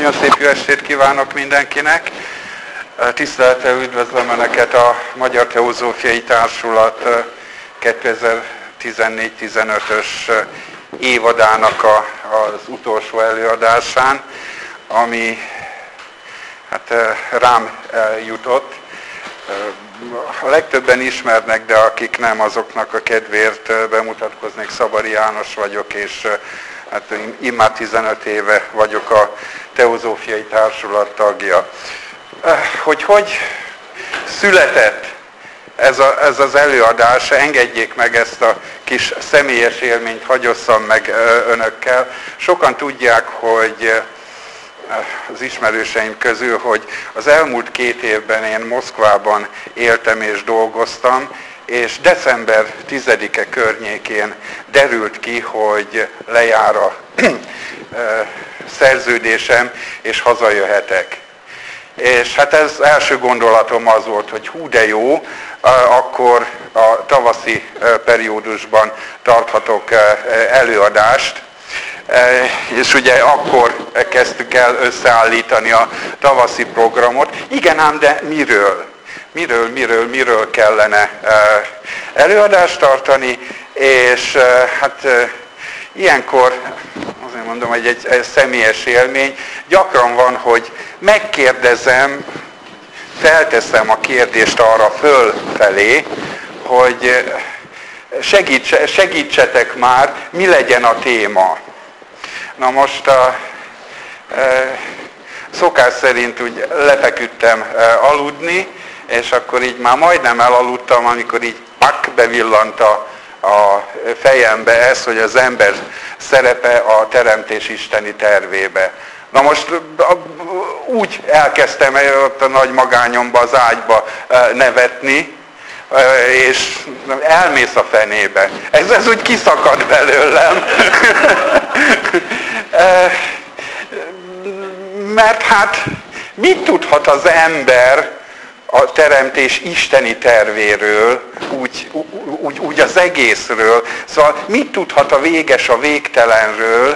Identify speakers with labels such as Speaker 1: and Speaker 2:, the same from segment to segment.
Speaker 1: Nagyon szép jó estét kívánok mindenkinek. Tisztelettel üdvözlöm Önöket a Magyar Teozófiai Társulat 2014-15-ös évadának az utolsó előadásán, ami rám jutott. A legtöbben ismernek, de akik nem, azoknak a kedvéért bemutatkoznék. Szabari János vagyok, és immár 15 éve vagyok a Teozófiai Társulat tagja. Hogy született ez az előadás, engedjék meg ezt a kis személyes élményt, hagyosszam meg Önökkel. Sokan tudják, hogy az ismerőseim közül, hogy az elmúlt 2 évben én Moszkvában éltem és dolgoztam, és december 10-e környékén derült ki, hogy lejár a szerződésem, és hazajöhetek. És hát ez első gondolatom az volt, hogy hú de jó, akkor a tavaszi periódusban tarthatok előadást, és ugye akkor kezdtük el összeállítani a tavaszi programot. Igen ám, de miről kellene előadást tartani, és hát ilyenkor, azért mondom, hogy egy személyes élmény, gyakran van, hogy megkérdezem, felteszem a kérdést arra fölfelé, hogy segítsetek már, mi legyen a téma. Na most szokás szerint úgy lefeküdtem aludni, és akkor így már majdnem elaludtam, amikor így bevillant a fejembe ez, hogy az ember szerepe a teremtés isteni tervébe. Na most úgy elkezdtem ott a nagy magányomba, az ágyba nevetni, és elmész a fenébe. Ez úgy kiszakad belőlem. Mert hát mit tudhat az ember a teremtés isteni tervéről, úgy az egészről? Szóval mit tudhat a véges a végtelenről?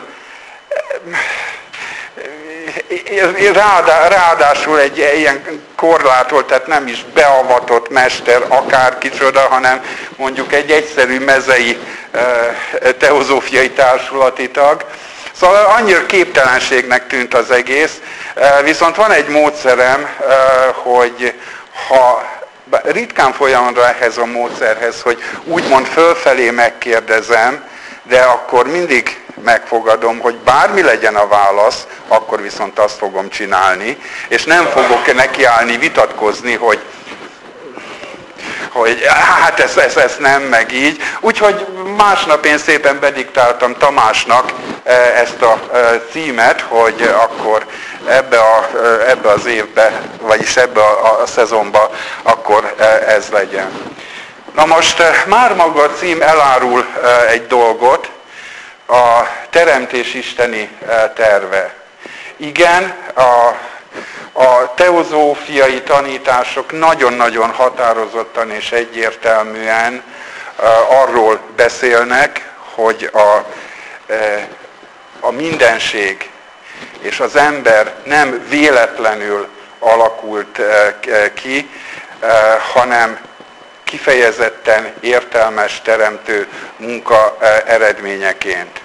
Speaker 1: Ráadásul egy ilyen korlátolt, tehát nem is beavatott mester akárkicsoda, hanem mondjuk egy egyszerű mezei teozófiai társulati tag. Szóval annyira képtelenségnek tűnt az egész, viszont van egy módszerem, hogy ha ritkán folyamodra ehhez a módszerhez, hogy úgymond fölfelé megkérdezem, de akkor mindig megfogadom, hogy bármi legyen a válasz, akkor viszont azt fogom csinálni, és nem fogok nekiállni vitatkozni, hogy hát ez nem meg így. Úgyhogy másnap én szépen bediktáltam Tamásnak ezt a címet, hogy akkor ebbe az évbe, vagyis ebbe a szezonba akkor ez legyen. Na most már maga a cím elárul egy dolgot, a teremtés isteni terve. Igen, a teozófiai tanítások nagyon-nagyon határozottan és egyértelműen arról beszélnek, hogy a mindenség és az ember nem véletlenül alakult ki, hanem kifejezetten értelmes teremtő munka eredményeként.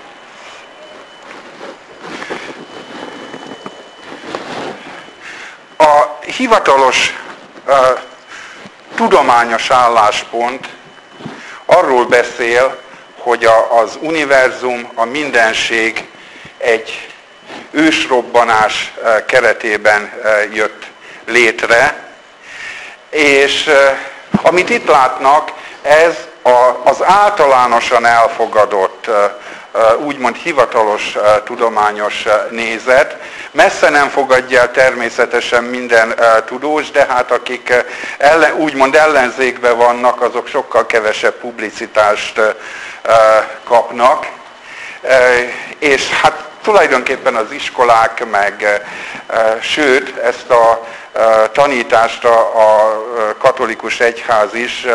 Speaker 1: A hivatalos tudományos álláspont arról beszél, hogy az univerzum, a mindenség egy ősrobbanás keretében jött létre, és amit itt látnak, ez az általánosan elfogadott, úgymond hivatalos tudományos nézet. Messze nem fogadja el természetesen minden tudós, de hát akik úgymond ellenzékben vannak, azok sokkal kevesebb publicitást kapnak. És hát tulajdonképpen az iskolák, sőt, ezt a tanítást a katolikus egyház is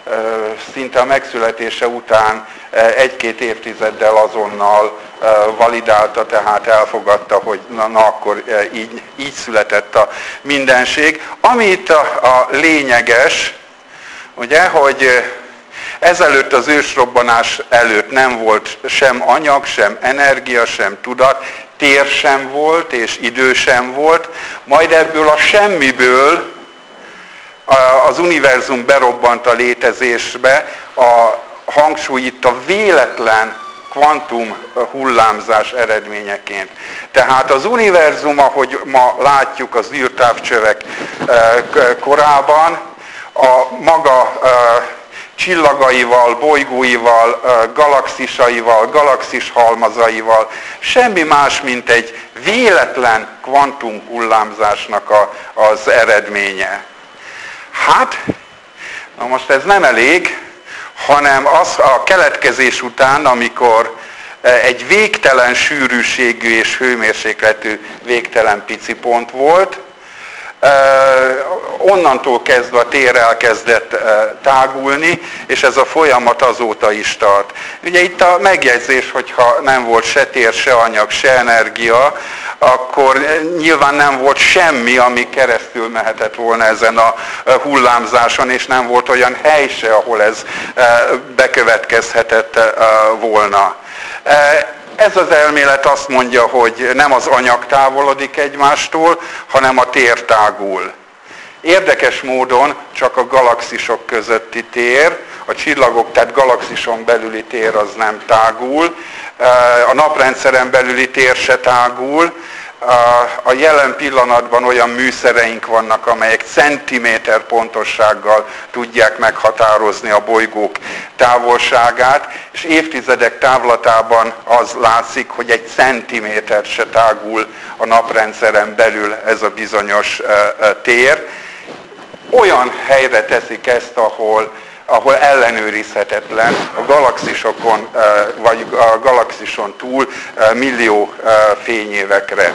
Speaker 1: szinte a megszületése után 1-2 évtizeddel azonnal validálta, tehát elfogadta, hogy na akkor így született a mindenség. Ami itt a lényeges, ugye, hogy ezelőtt az ősrobbanás előtt nem volt sem anyag, sem energia, sem tudat, tér sem volt, és idő sem volt, majd ebből a semmiből az univerzum berobbant a létezésbe, a hangsúly itt a véletlen kvantum hullámzás eredményeként. Tehát az univerzum, ahogy ma látjuk az űrtávcsövek korában, a maga csillagaival, bolygóival, galaxisaival, galaxishalmazaival, semmi más, mint egy véletlen kvantum hullámzásnak az eredménye. Hát, na most ez nem elég, hanem az a keletkezés után, amikor egy végtelen sűrűségű és hőmérsékletű végtelen pici pont volt, onnantól kezdve a tér elkezdett tágulni, és ez a folyamat azóta is tart. Ugye itt a megjegyzés, hogyha nem volt se tér, se anyag, se energia, akkor nyilván nem volt semmi, ami keresztül mehetett volna ezen a hullámzáson, és nem volt olyan hely se, ahol ez bekövetkezhetett volna. Ez az elmélet azt mondja, hogy nem az anyag távolodik egymástól, hanem a tér tágul. Érdekes módon csak a galaxisok közötti tér, a csillagok, tehát galaxison belüli tér az nem tágul, a naprendszeren belüli tér se tágul, a jelen pillanatban olyan műszereink vannak, amelyek centiméter pontossággal tudják meghatározni a bolygók távolságát, és évtizedek távlatában az látszik, hogy egy centiméter se tágul a naprendszeren belül ez a bizonyos tér. Olyan helyre teszik ezt, ahol ellenőrizhetetlen, a galaxisokon, vagy a galaxison túl millió fényévekre.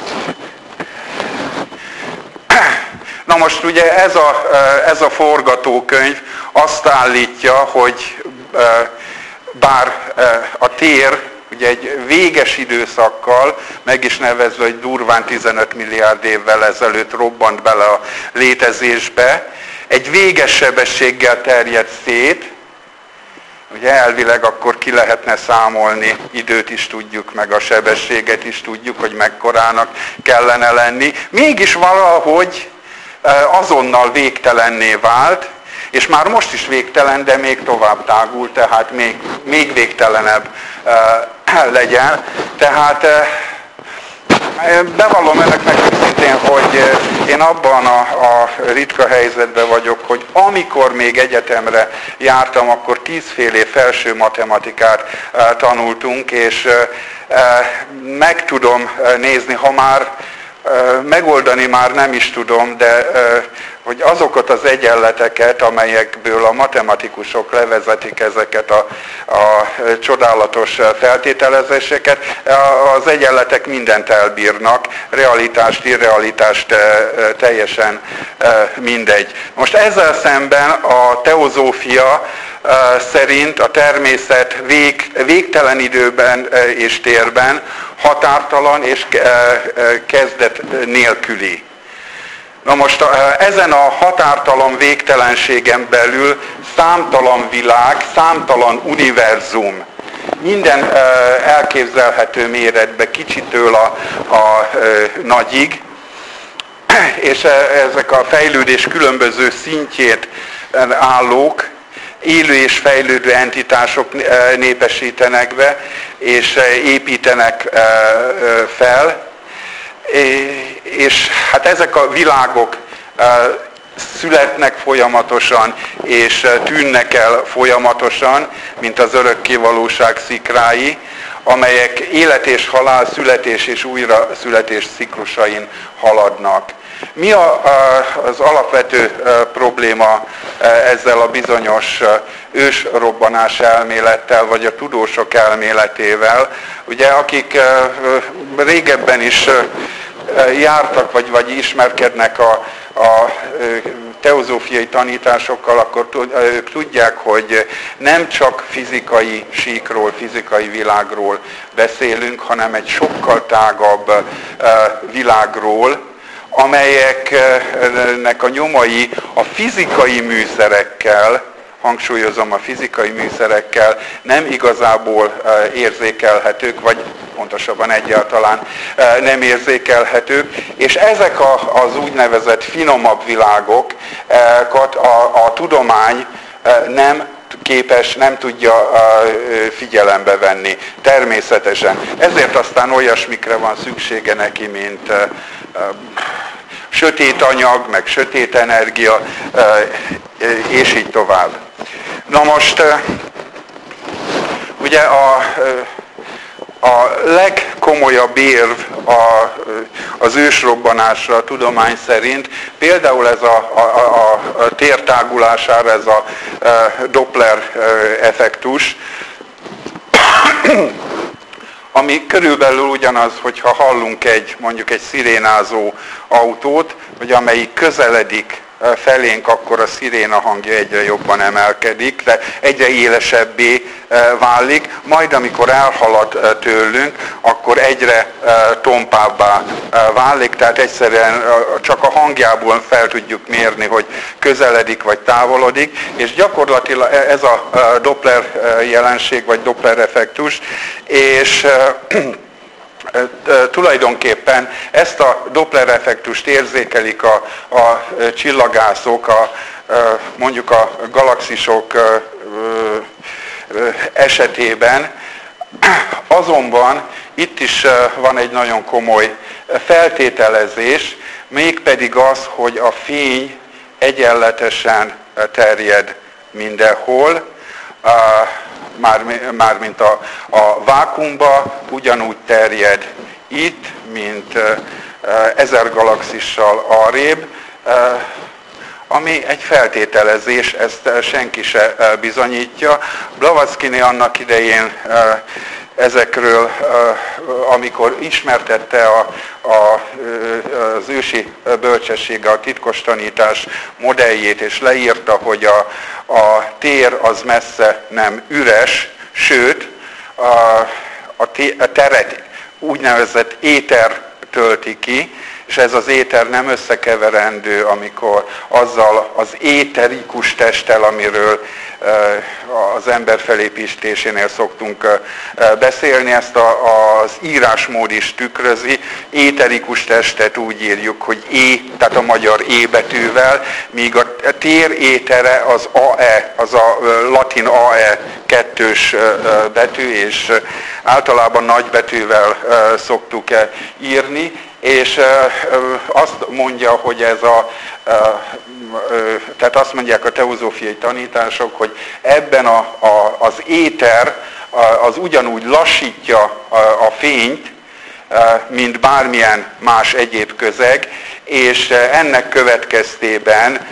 Speaker 1: Na most ugye ez a forgatókönyv azt állítja, hogy bár a tér ugye egy véges időszakkal, meg is nevezve, hogy durván 15 milliárd évvel ezelőtt robbant bele a létezésbe, egy véges sebességgel terjed szét, ugye elvileg akkor ki lehetne számolni, időt is tudjuk, meg a sebességet is tudjuk, hogy mekkorának kellene lenni. Mégis valahogy azonnal végtelenné vált, és már most is végtelen, de még tovább tágul, tehát még végtelenebb legyen. Tehát bevallom önöknek őszintén, hogy én abban a ritka helyzetben vagyok, hogy amikor még egyetemre jártam, akkor 10 fél év felső matematikát tanultunk, és meg tudom nézni, ha már megoldani már nem is tudom, de hogy azokat az egyenleteket, amelyekből a matematikusok levezetik ezeket a csodálatos feltételezéseket, az egyenletek mindent elbírnak, realitást, irrealitást, teljesen mindegy. Most ezzel szemben a teozófia szerint a természet végtelen időben és térben határtalan és kezdet nélküli. Na most ezen a határtalan végtelenségen belül számtalan világ, számtalan univerzum, minden elképzelhető méretbe, kicsitől a nagyig, és ezek a fejlődés különböző szintjét állók, élő és fejlődő entitások népesítenek be, és építenek fel, és hát ezek a világok születnek folyamatosan, és tűnnek el folyamatosan, mint az örökkévalóság szikrái, amelyek élet és halál, születés és újra születés ciklusain haladnak. Mi az alapvető probléma ezzel a bizonyos ősrobbanás elmélettel, vagy a tudósok elméletével? Ugye, akik régebben is jártak, vagy ismerkednek a teozófiai tanításokkal, akkor ők tudják, hogy nem csak fizikai síkról, fizikai világról beszélünk, hanem egy sokkal tágabb világról, amelyeknek a nyomai a fizikai műszerekkel, hangsúlyozom, a fizikai műszerekkel nem igazából érzékelhetők, vagy pontosabban egyáltalán nem érzékelhetők, és ezek az úgynevezett finomabb világokat a tudomány nem képes, nem tudja figyelembe venni, természetesen. Ezért aztán olyasmikre van szüksége neki, mint sötét anyag, meg sötét energia, és így tovább. Na most, ugye a legkomolyabb érv az ősrobbanásra a tudomány szerint, például ez a tér tágulására, ez a Doppler effektus, ami körülbelül ugyanaz, hogyha hallunk mondjuk egy szirénázó autót, vagy amelyik közeledik felénk, akkor a sziréna hangja egyre jobban emelkedik, de egyre élesebbé válik, majd amikor elhalad tőlünk, akkor egyre tompábbá válik, tehát egyszerűen csak a hangjából fel tudjuk mérni, hogy közeledik vagy távolodik, és gyakorlatilag ez a Doppler jelenség, vagy Doppler effektus, és tulajdonképpen ezt a Doppler effektust érzékelik a csillagászok, mondjuk a galaxisok esetében, azonban itt is van egy nagyon komoly feltételezés, mégpedig az, hogy a fény egyenletesen terjed mindenhol, mármint a vákuumba ugyanúgy terjed itt, mint 1000 galaxissal arrébb, ami egy feltételezés, ezt senki se bizonyítja. Blavatsky annak idején ezekről, amikor ismertette az ősi bölcsessége a titkos tanítás modelljét, és leírta, hogy a tér az messze nem üres, sőt, a teret úgynevezett éter tölti ki, és ez az éter nem összekeverendő, amikor azzal az éterikus testtel, amiről az ember felépítésénél szoktunk beszélni, ezt az írásmód is tükrözi. Éterikus testet úgy írjuk, hogy tehát a magyar é betűvel, míg a tér étere az AE, az a latin AE kettős betű, és általában nagy betűvel szoktuk írni, és azt mondja, hogy tehát azt mondják a teozófiai tanítások, hogy ebben az éter az ugyanúgy lassítja a fényt, mint bármilyen más egyéb közeg, és ennek következtében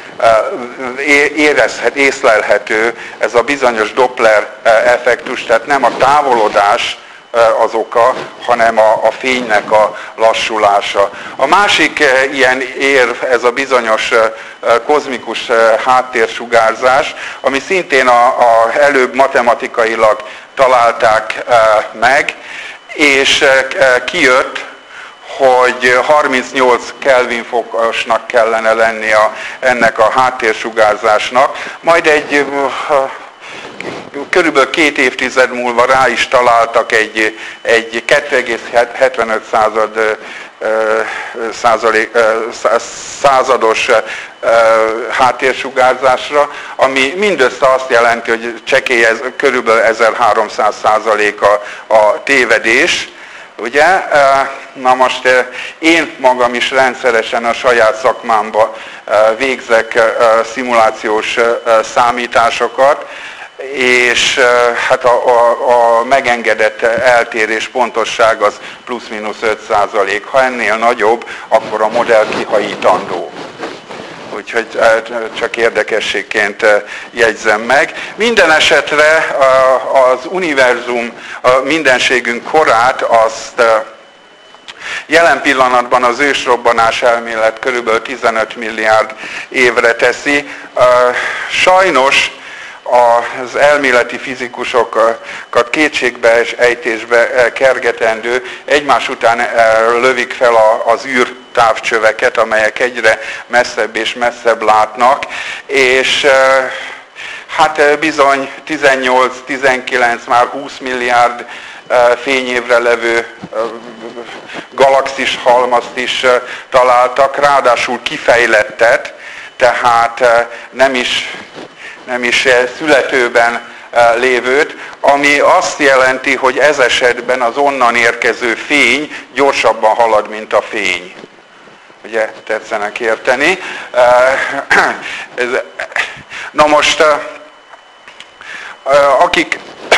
Speaker 1: észlelhető ez a bizonyos Doppler effektus, tehát nem a távolodás az oka, hanem a fénynek a lassulása. A másik ilyen érv, ez a bizonyos kozmikus háttérsugárzás, ami szintén előbb matematikailag találták meg, és kijött, hogy 38 Kelvin fokosnak kellene lennie ennek a háttérsugárzásnak, majd körülbelül 2 évtized múlva rá is találtak egy 2,75 százados háttérsugárzásra, ami mindössze azt jelenti, hogy csekély körülbelül 1300% a tévedés. Ugye? Na most én magam is rendszeresen a saját szakmámban végzek szimulációs számításokat, és hát a megengedett eltérés pontosság az plusz-minusz 5%. Ha ennél nagyobb, akkor a modell kihajítandó. Úgyhogy csak érdekességként jegyzem meg. Minden esetre az univerzum, a mindenségünk korát azt Jelen pillanatban az ősrobbanás elmélet körülbelül 15 milliárd évre teszi. Sajnos az elméleti fizikusokat kétségbe és ejtésbe kergetendő egymás után lövik fel az űrtávcsöveket, amelyek egyre messzebb és messzebb látnak, és hát bizony 18-19, már 20 milliárd fényévre levő galaxis halmazt is találtak, ráadásul kifejlettet, tehát nem is születőben lévőt, ami azt jelenti, hogy ez esetben az onnan érkező fény gyorsabban halad, mint a fény. Ugye tetszenek érteni? Na most, akik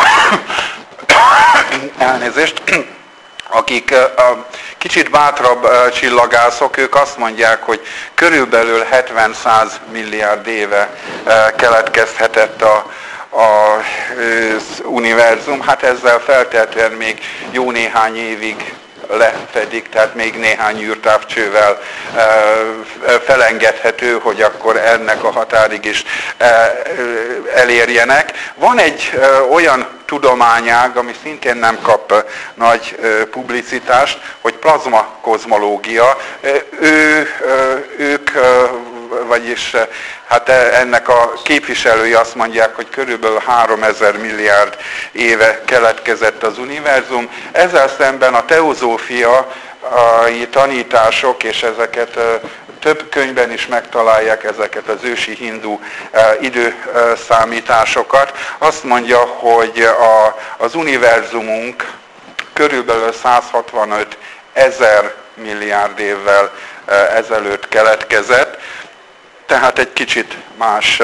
Speaker 1: elnézést, akik kicsit bátrabb csillagászok, ők azt mondják, hogy körülbelül 70-100 milliárd éve keletkezhetett az univerzum. Hát ezzel feltehetően még jó néhány évig lefedik, tehát még néhány űrtávcsővel felengedhető, hogy akkor ennek a határig is elérjenek. Van egy olyan tudományág, ami szintén nem kap nagy publicitást, hogy plazmakozmológia. Ők, vagyis hát ennek a képviselői azt mondják, hogy körülbelül 3000 milliárd éve keletkezett az univerzum. Ezzel szemben a teozófiai tanítások, és ezeket több könyvben is megtalálják, ezeket az ősi hindu időszámításokat. Azt mondja, hogy az univerzumunk körülbelül 165 000 milliárd évvel ezelőtt keletkezett, tehát egy kicsit más.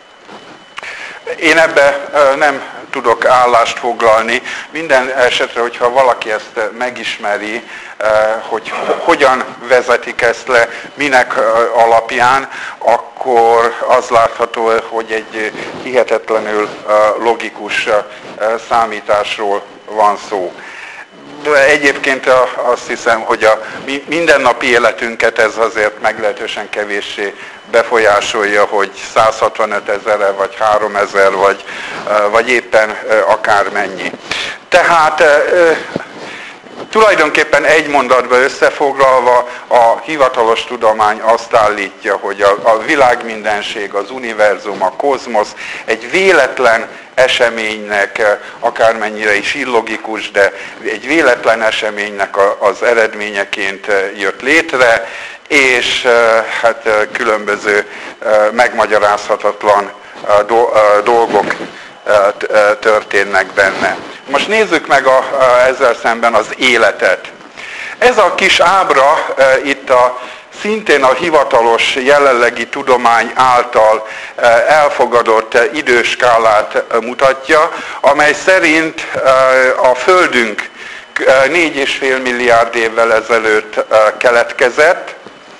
Speaker 1: Én ebbe nem tudok állást foglalni. Minden esetre, hogyha valaki ezt megismeri, hogy hogyan vezetik ezt le, minek alapján, akkor az látható, hogy egy hihetetlenül logikus számításról van szó. De egyébként azt hiszem, hogy a mindennapi életünket ez azért meglehetősen kevéssé befolyásolja, hogy 165 000 vagy 3000 vagy éppen akármennyi. Tehát tulajdonképpen egy mondatba összefoglalva a hivatalos tudomány azt állítja, hogy a világmindenség, az univerzum, a kozmosz egy véletlen eseménynek, akármennyire is illogikus, de egy véletlen eseménynek az eredményeként jött létre, és hát különböző megmagyarázhatatlan dolgok történnek benne. Most nézzük meg ezzel szemben az életet. Ez a kis ábra itt szintén a hivatalos jelenlegi tudomány által elfogadott időskálát mutatja, amely szerint a Földünk 4,5 milliárd évvel ezelőtt keletkezett,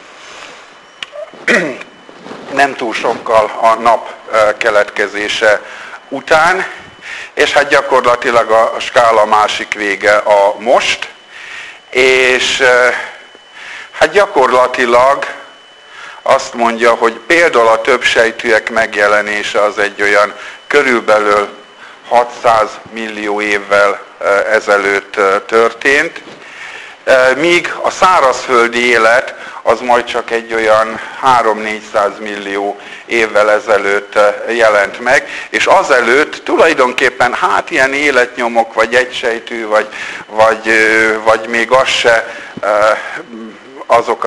Speaker 1: nem túl sokkal a nap keletkezése után, és hát gyakorlatilag a skála másik vége a most, és hát gyakorlatilag azt mondja, hogy például a többsejtűek megjelenése az egy olyan körülbelül 600 millió évvel ezelőtt történt, míg a szárazföldi élet az majd csak egy olyan 300-400 millió évvel ezelőtt jelent meg, és azelőtt tulajdonképpen hát ilyen életnyomok, vagy egysejtű, vagy még az se azok,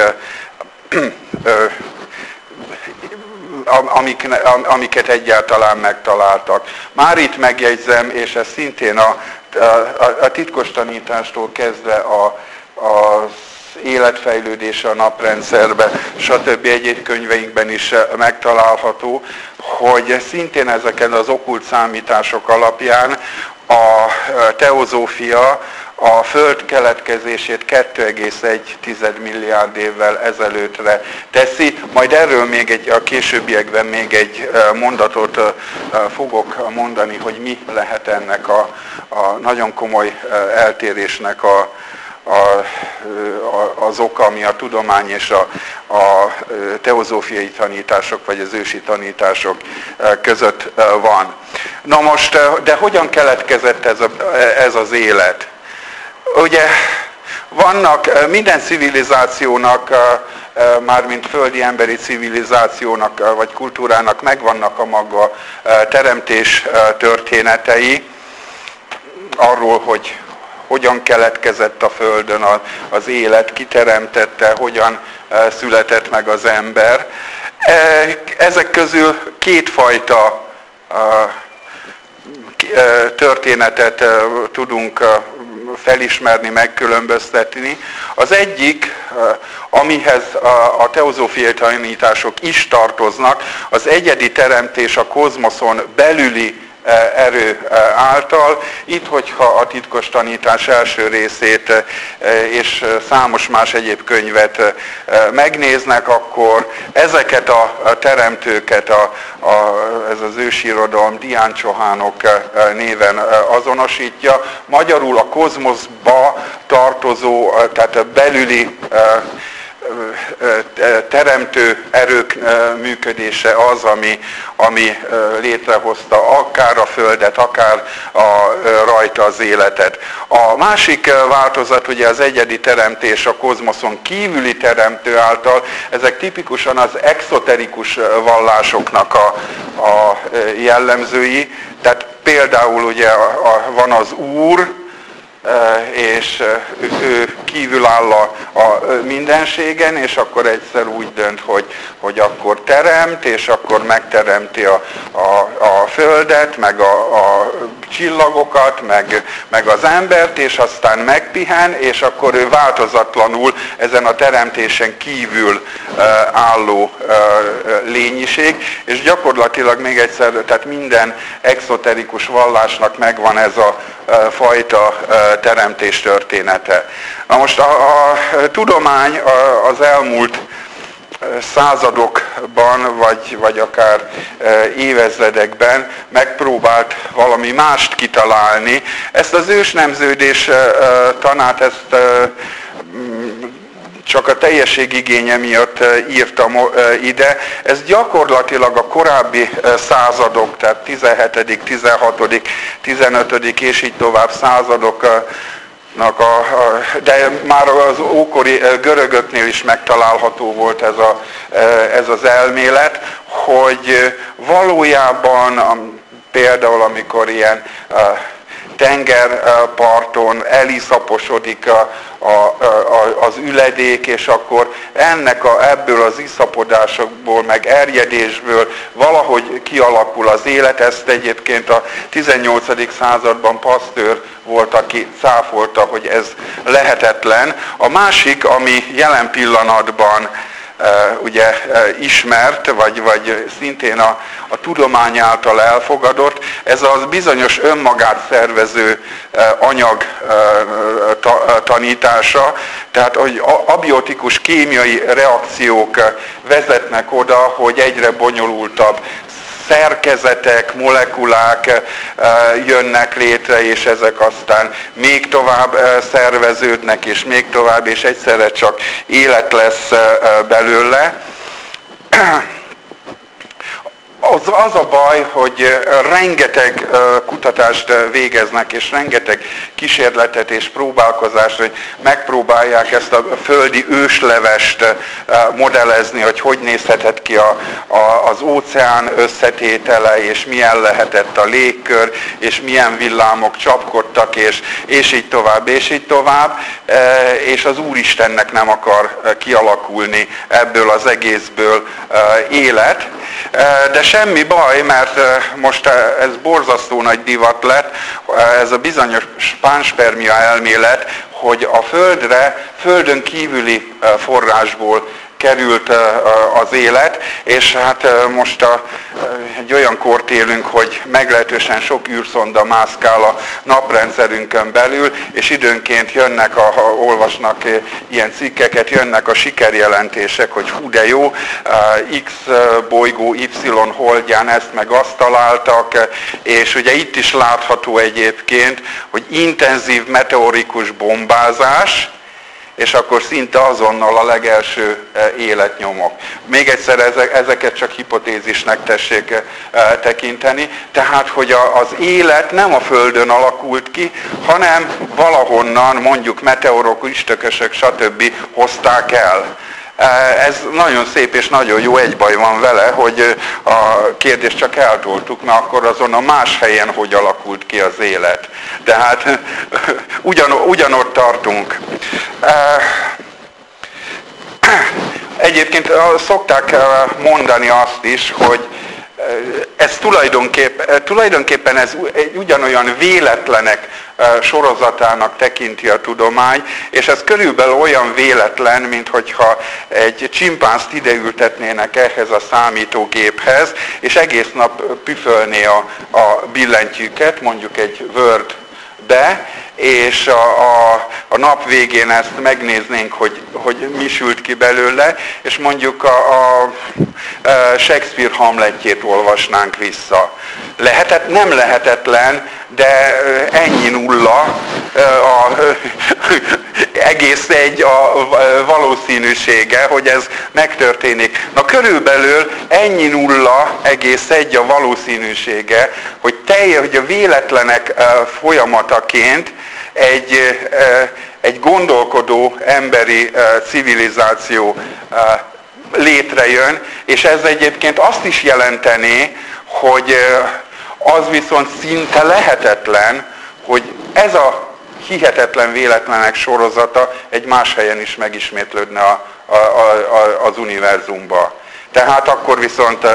Speaker 1: amiket egyáltalán megtaláltak. Már itt megjegyzem, és ez szintén a titkos tanítástól kezdve az életfejlődése a naprendszerbe, stb. Egyéb könyveinkben is megtalálható, hogy szintén ezeken az okkult számítások alapján a teozófia a Föld keletkezését 2,1 milliárd évvel ezelőttre teszi. Majd erről még a későbbiekben még egy mondatot fogok mondani, hogy mi lehet ennek a nagyon komoly eltérésnek az oka, ami a tudomány és a teozófiai tanítások, vagy az ősi tanítások között van. Na most, de hogyan keletkezett ez az élet? Ugye vannak minden civilizációnak, mármint földi emberi civilizációnak, vagy kultúrának megvannak a maga teremtés történetei, arról, hogy hogyan keletkezett a Földön az élet, ki teremtette, hogyan született meg az ember. Ezek közül kétfajta történetet tudunk felismerni, megkülönböztetni. Az egyik, amihez a teozófiai tanítások is tartoznak, az egyedi teremtés a kozmoszon belüli erő által. Itt, hogyha a titkos tanítás első részét és számos más egyéb könyvet megnéznek, akkor ezeket a teremtőket ez az ősirodalom diáncsohánok néven azonosítja. Magyarul a kozmoszba tartozó, tehát a belüli teremtő erők működése az, ami létrehozta akár a Földet, akár rajta az életet. A másik változat ugye az egyedi teremtés a kozmoszon kívüli teremtő által, ezek tipikusan az exoterikus vallásoknak a jellemzői, tehát például ugye van az Úr, és ő kívül áll a mindenségen, és akkor egyszer úgy dönt, hogy akkor teremt, és akkor megteremti a Földet, meg a csillagokat, meg az embert, és aztán megpihen, és akkor ő változatlanul ezen a teremtésen kívül álló lényiség, és gyakorlatilag még egyszer, tehát minden exoterikus vallásnak megvan ez a fajta teremtés története. Na most a tudomány az elmúlt századokban, vagy akár évezredekben megpróbált valami mást kitalálni. Ezt az ősnemződés tanát, ezt csak a teljességigénye miatt írtam ide. Ez gyakorlatilag a korábbi századok, tehát 17., 16., 15. és így tovább századoknak de már az ókori görögöknél is megtalálható volt ez az elmélet, hogy valójában például amikor ilyen tengerparton eliszaposodik az üledék, és akkor ebből az iszapodásokból, meg erjedésből valahogy kialakul az élet. Ezt egyébként a 18. században Pasteur volt, aki cáfolta, hogy ez lehetetlen. A másik, ami jelen pillanatban ugye ismert, vagy szintén a tudomány által elfogadott, ez a bizonyos önmagát szervező anyag tanítása, tehát hogy abiotikus kémiai reakciók vezetnek oda, hogy egyre bonyolultabb szerkezetek, molekulák jönnek létre, és ezek aztán még tovább szerveződnek, és még tovább, és egyszerre csak élet lesz belőle. Az a baj, hogy rengeteg kutatást végeznek, és rengeteg kísérletet és próbálkozást, hogy megpróbálják ezt a földi őslevest modellezni, hogy nézhetett ki az óceán összetétele, és milyen lehetett a légkör, és milyen villámok csapkodtak, és így tovább, és így tovább, és az Úristennek nem akar kialakulni ebből az egészből élet. De semmi baj, mert most ez borzasztó nagy divat lett, ez a bizonyos pánspermia elmélet, hogy a földön kívüli forrásból került az élet, és hát most egy olyan kort élünk, hogy meglehetősen sok űrszonda mászkál a naprendszerünkön belül, és időnként jönnek, ha olvasnak ilyen cikkeket, jönnek a sikerjelentések, hogy hú de jó, X bolygó Y holdján ezt meg azt találtak, és ugye itt is látható egyébként, hogy intenzív meteorikus bombázás, és akkor szinte azonnal a legelső életnyomok. Még egyszer ezeket csak hipotézisnek tessék tekinteni, tehát hogy az élet nem a Földön alakult ki, hanem valahonnan, mondjuk meteorok, üstökösök, stb. Hozták el. Ez nagyon szép és nagyon jó, egy baj van vele, hogy a kérdést csak eltoltuk, mert akkor azon a más helyen hogy alakult ki az élet. Tehát ugyanott tartunk. Egyébként szokták mondani azt is, hogy ez tulajdonképpen ez ugyanolyan véletlenek sorozatának tekinti a tudomány, és ez körülbelül olyan véletlen, mint hogyha egy csimpánzt ideültetnének ehhez a számítógéphez, és egész nap püfölné a billentyűket, mondjuk egy Word-be, és a nap végén ezt megnéznénk, hogy mi sült ki belőle, és mondjuk a Shakespeare Hamletjét olvasnánk vissza. Nem lehetetlen, de ennyi nulla, egész egy a valószínűsége, hogy ez megtörténik. Na körülbelül ennyi nulla, egész egy a valószínűsége, hogy a véletlenek folyamataként egy gondolkodó emberi civilizáció létrejön, és ez egyébként azt is jelentené, hogy az viszont szinte lehetetlen, hogy ez a hihetetlen véletlenek sorozata egy más helyen is megismétlődne az univerzumba. Tehát akkor viszont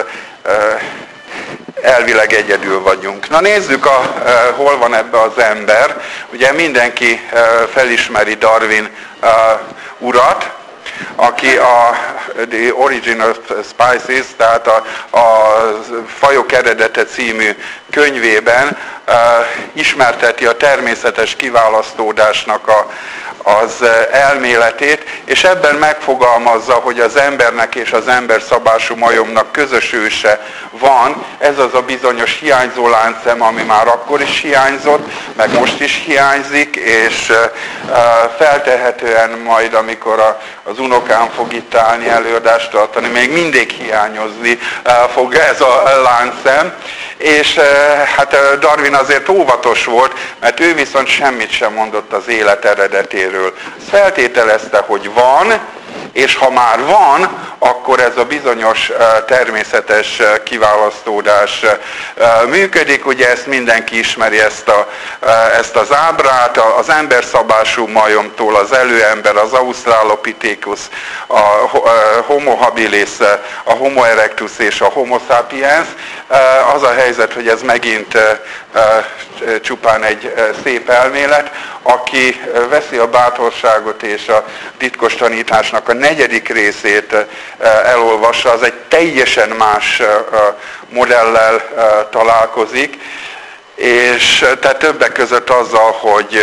Speaker 1: elvileg egyedül vagyunk. Na nézzük, hol van ebbe az ember. Ugye mindenki felismeri Darwin urat, aki a The Origin of Species, tehát a Fajok eredete című könyvében ismerteti a természetes kiválasztódásnak az elméletét, és ebben megfogalmazza, hogy az embernek és az emberszabású majomnak közös őse van, ez az a bizonyos hiányzó láncszem, ami már akkor is hiányzott, meg most is hiányzik, és feltehetően majd, amikor az unokám fog itt állni előadást tartani, még mindig hiányozni fog ez a láncszem, és hát Darwin azért óvatos volt, mert ő viszont semmit sem mondott az élet eredetéről. Feltételezte, hogy van, és ha már van, akkor ez a bizonyos természetes kiválasztódás működik. Ugye ezt mindenki ismeri, ezt az ábrát, az emberszabású majomtól az előember, az Australopithecus, a Homo habilis, a Homo erectus és a Homo sapiens. Az a helyzet, hogy ez megint csupán egy szép elmélet, aki veszi a bátorságot és a titkos tanításnak a 4. részét elolvassa, az egy teljesen más modellel találkozik, és tehát többek között azzal,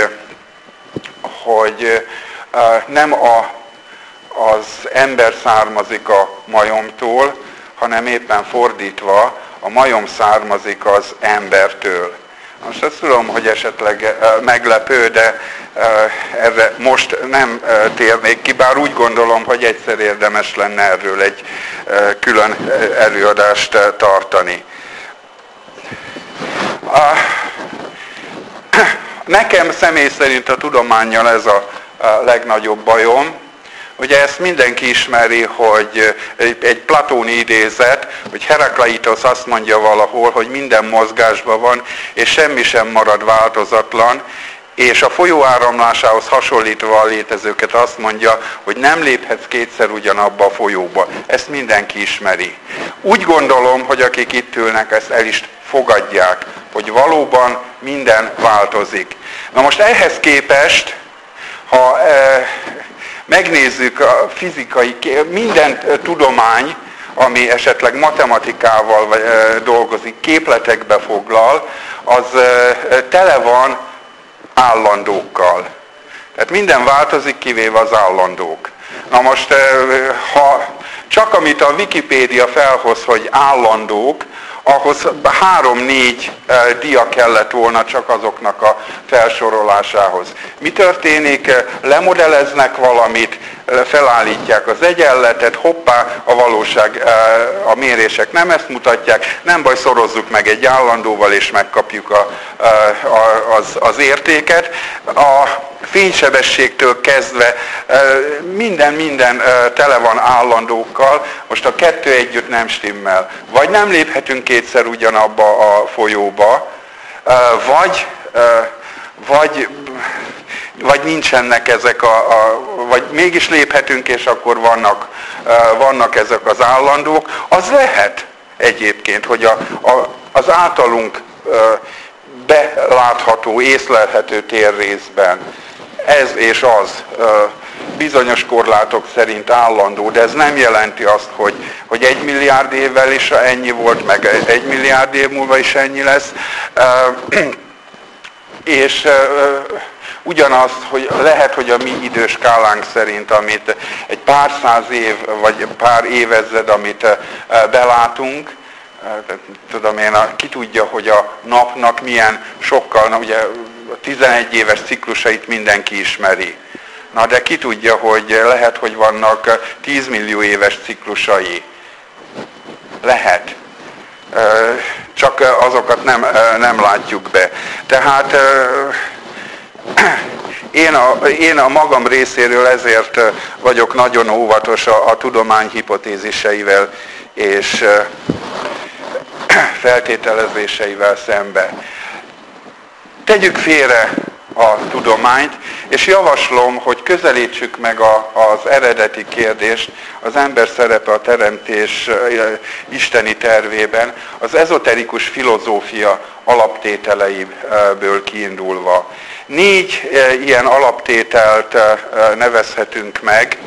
Speaker 1: hogy nem az ember származik a majomtól, hanem éppen fordítva, a majom származik az embertől. Most azt tudom, hogy esetleg meglepő, de erre most nem térnék ki, bár úgy gondolom, hogy egyszer érdemes lenne erről egy külön előadást tartani. Nekem személy szerint a tudománnyal ez a legnagyobb bajom. Ugye ezt mindenki ismeri, hogy egy platóni idézet, hogy Herakleitos azt mondja valahol, hogy minden mozgásban van, és semmi sem marad változatlan, és a folyó áramlásához hasonlítva a létezőket azt mondja, hogy nem léphetsz kétszer ugyanabba a folyóba. Ezt mindenki ismeri. Úgy gondolom, hogy akik itt ülnek, ezt el is fogadják, hogy valóban minden változik. Na most ehhez képest, ha megnézzük a fizikai, minden tudomány, ami esetleg matematikával dolgozik, képletekbe foglal, az tele van állandókkal. Tehát minden változik, kivéve az állandók. Na most, ha csak amit a Wikipédia felhoz, hogy állandók, ahhoz 3-4 dia kellett volna csak azoknak a felsorolásához. Mi történik? Lemodelleznek valamit, felállítják az egyenletet, hoppá, a valóság, a mérések nem ezt mutatják, nem baj, szorozzuk meg egy állandóval, és megkapjuk az értéket. A fénysebességtől kezdve minden tele van állandókkal, most a kettő együtt nem stimmel. Vagy nem léphetünk kétszer ugyanabba a folyóba, vagy nincsenek ezek vagy mégis léphetünk, és akkor vannak ezek az állandók. Az lehet egyébként, hogy az általunk belátható, észlelhető térrészben ez és az bizonyos korlátok szerint állandó, de ez nem jelenti azt, hogy 1 milliárd évvel is ennyi volt, meg 1 milliárd év múlva is ennyi lesz. És ugyanaz, hogy lehet, hogy a mi időskálánk szerint, amit egy pár száz év, vagy pár évezred, amit belátunk, tudom én, ki tudja, hogy a napnak milyen sokkal, ugye a 11 éves ciklusait mindenki ismeri. Na de ki tudja, hogy lehet, hogy vannak 10 millió éves ciklusai. Lehet. Csak azokat nem látjuk be. Tehát én a magam részéről ezért vagyok nagyon óvatos a tudomány hipotéziseivel és feltételezéseivel szembe. Tegyük félre a tudományt, és javaslom, hogy közelítsük meg az eredeti kérdést, az ember szerepe a teremtés isteni tervében, az ezoterikus filozófia alaptételeiből kiindulva. 4 ilyen alaptételt nevezhetünk meg,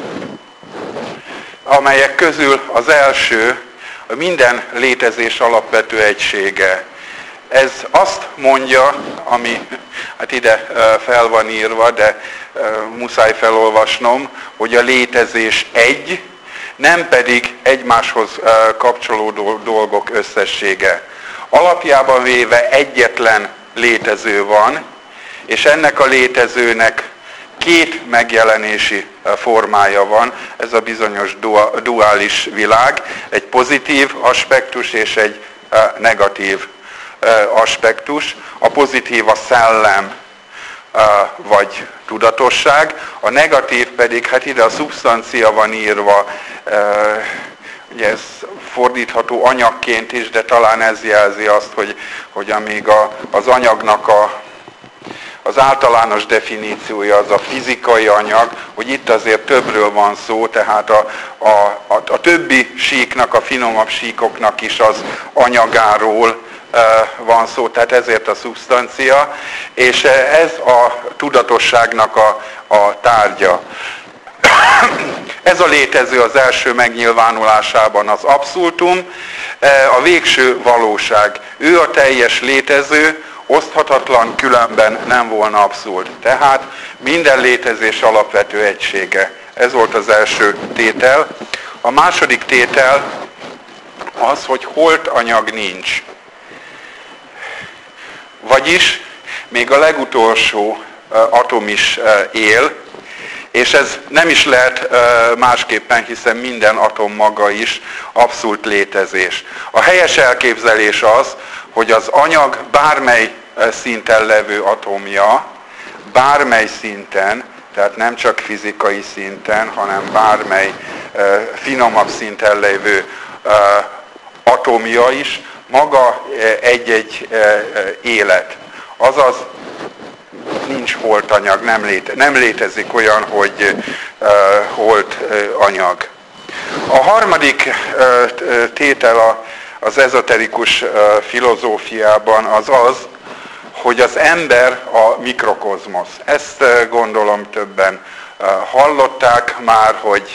Speaker 1: amelyek közül az első a minden létezés alapvető egysége. Ez azt mondja, ami hát ide fel van írva, de muszáj felolvasnom, hogy a létezés egy, nem pedig egymáshoz kapcsolódó dolgok összessége. Alapjában véve egyetlen létező van, és ennek a létezőnek 2 megjelenési formája van, ez a bizonyos duális világ, egy pozitív aspektus és egy negatív aspektus. A pozitív a szellem vagy tudatosság, a negatív pedig, hát ide a szubstancia van írva, ugye ez fordítható anyagként is, de talán ez jelzi azt, hogy amíg az anyagnak az általános definíciója az a fizikai anyag, hogy itt azért többről van szó, tehát a többi síknak, a finomabb síkoknak is az anyagáról van szó, tehát ezért a szubstancia, és ez a tudatosságnak a tárgya. Ez a létező az első megnyilvánulásában az abszolútum, a végső valóság. Ő a teljes létező, oszthatatlan, különben nem volna abszurd. Tehát minden létezés alapvető egysége. Ez volt az első tétel. A második tétel az, hogy holtanyag nincs. Vagyis még a legutolsó atom is él, és ez nem is lehet másképpen, hiszen minden atom maga is abszolút létezés. A helyes elképzelés az, hogy az anyag bármely szinten levő atomja, bármely szinten, tehát nem csak fizikai szinten, hanem bármely finomabb szinten levő atomja is, maga egy-egy élet. Azaz nincs holtanyag, nem létezik olyan, hogy holtanyag. A harmadik tétel az ezoterikus filozófiában az, hogy az ember a mikrokozmosz. Ezt gondolom többen hallották már, hogy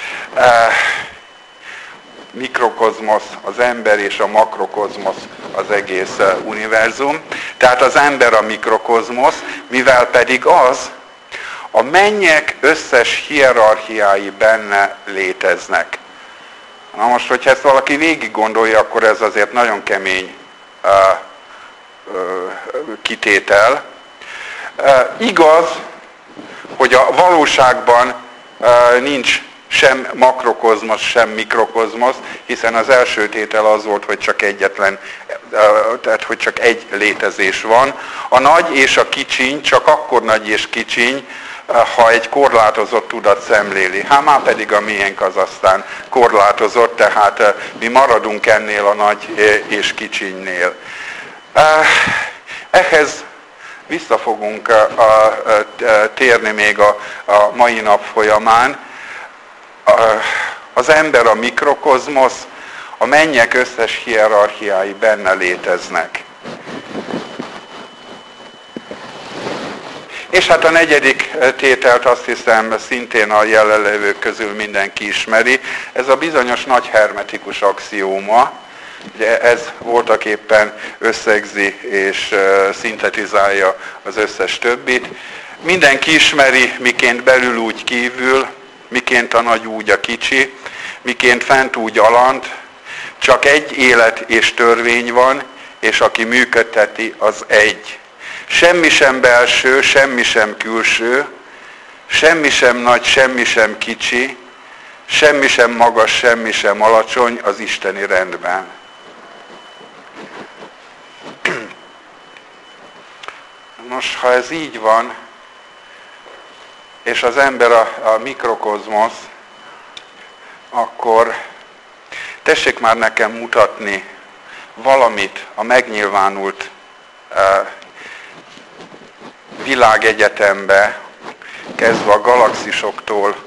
Speaker 1: mikrokozmosz az ember és a makrokozmosz az egész univerzum. Tehát az ember a mikrokozmosz, mivel pedig az, a mennyek összes hierarchiái benne léteznek. Na most, hogyha ezt valaki végig gondolja, akkor ez azért nagyon kemény kitétel. Igaz, hogy a valóságban nincs sem makrokozmosz, sem mikrokozmosz, hiszen az első tétel az volt, hogy csak tehát hogy csak egy létezés van. A nagy és a kicsiny csak akkor nagy és kicsiny, ha egy korlátozott tudat szemléli. Már pedig a miénk az aztán korlátozott, tehát mi maradunk ennél a nagy és kicsinynél. Ehhez vissza fogunk térni még a mai nap folyamán. Az ember a mikrokozmosz, a mennyek összes hierarchiái benne léteznek. És hát a negyedik tételt azt hiszem szintén a jelenlévők közül mindenki ismeri. Ez a bizonyos nagy hermetikus axióma. Ugye ez voltaképpen összegzi és szintetizálja az összes többit. Mindenki ismeri, miként belül úgy kívül, miként a nagy úgy a kicsi, miként fent úgy alant, csak egy élet és törvény van, és aki működteti, az egy. Semmi sem belső, semmi sem külső, semmi sem nagy, semmi sem kicsi, semmi sem magas, semmi sem alacsony az isteni rendben. Nos, ha ez így van, és az ember a mikrokozmosz, akkor tessék már nekem mutatni valamit a megnyilvánult világegyetembe, kezdve a galaxisoktól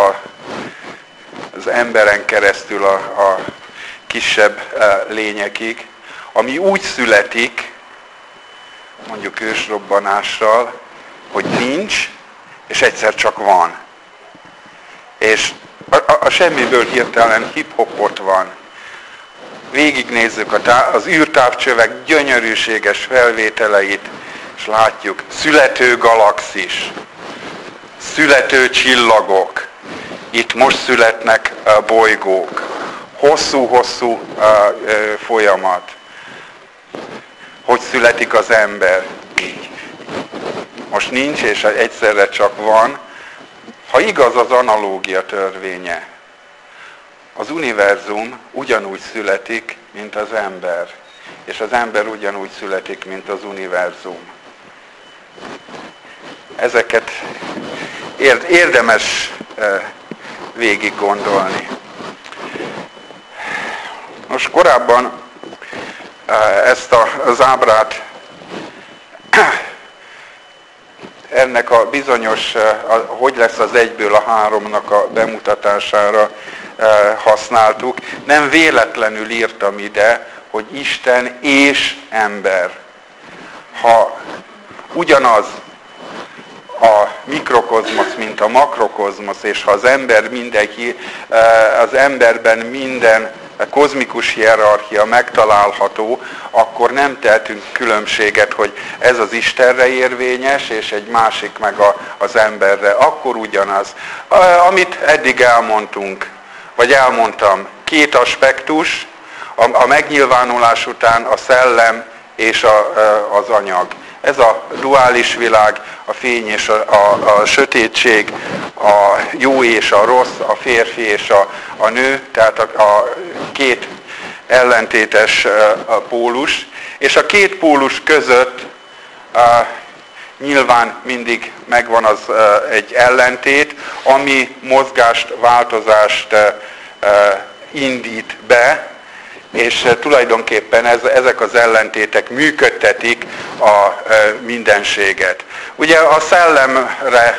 Speaker 1: az emberen keresztül a kisebb lényekig, ami úgy születik, mondjuk ősrobbanással, hogy nincs, és egyszer csak van. És a semmiből hirtelen hip-hopot van. Végignézzük az űrtávcsövek gyönyörűséges felvételeit, és látjuk, születő galaxis, születő csillagok, itt most születnek bolygók, hosszú-hosszú folyamat. Hogy születik az ember? Így. Most nincs, és egyszerre csak van. Ha igaz az analógia törvénye, az univerzum ugyanúgy születik, mint az ember, és az ember ugyanúgy születik, mint az univerzum. Ezeket érdemes végig gondolni. Most korábban ezt az ábrát ennek a bizonyos, hogy lesz az egyből a háromnak a bemutatására használtuk. Nem véletlenül írtam ide, hogy Isten és ember. Ha ugyanaz a mikrokozmosz, mint a makrokozmosz, és ha az emberben minden kozmikus hierarchia megtalálható, akkor nem tehetünk különbséget, hogy ez az Istenre érvényes, és egy másik meg az emberre. Akkor ugyanaz. Amit eddig elmondtunk, vagy elmondtam, két aspektus, a megnyilvánulás után a szellem és az anyag. Ez a duális világ, a fény és a sötétség, a jó és a rossz, a férfi és a nő, tehát a két ellentétes pólus. És a két pólus között nyilván mindig megvan az egy ellentét, ami mozgást, változást indít be, és tulajdonképpen ezek az ellentétek működtetik a mindenséget. Ugye a szellemre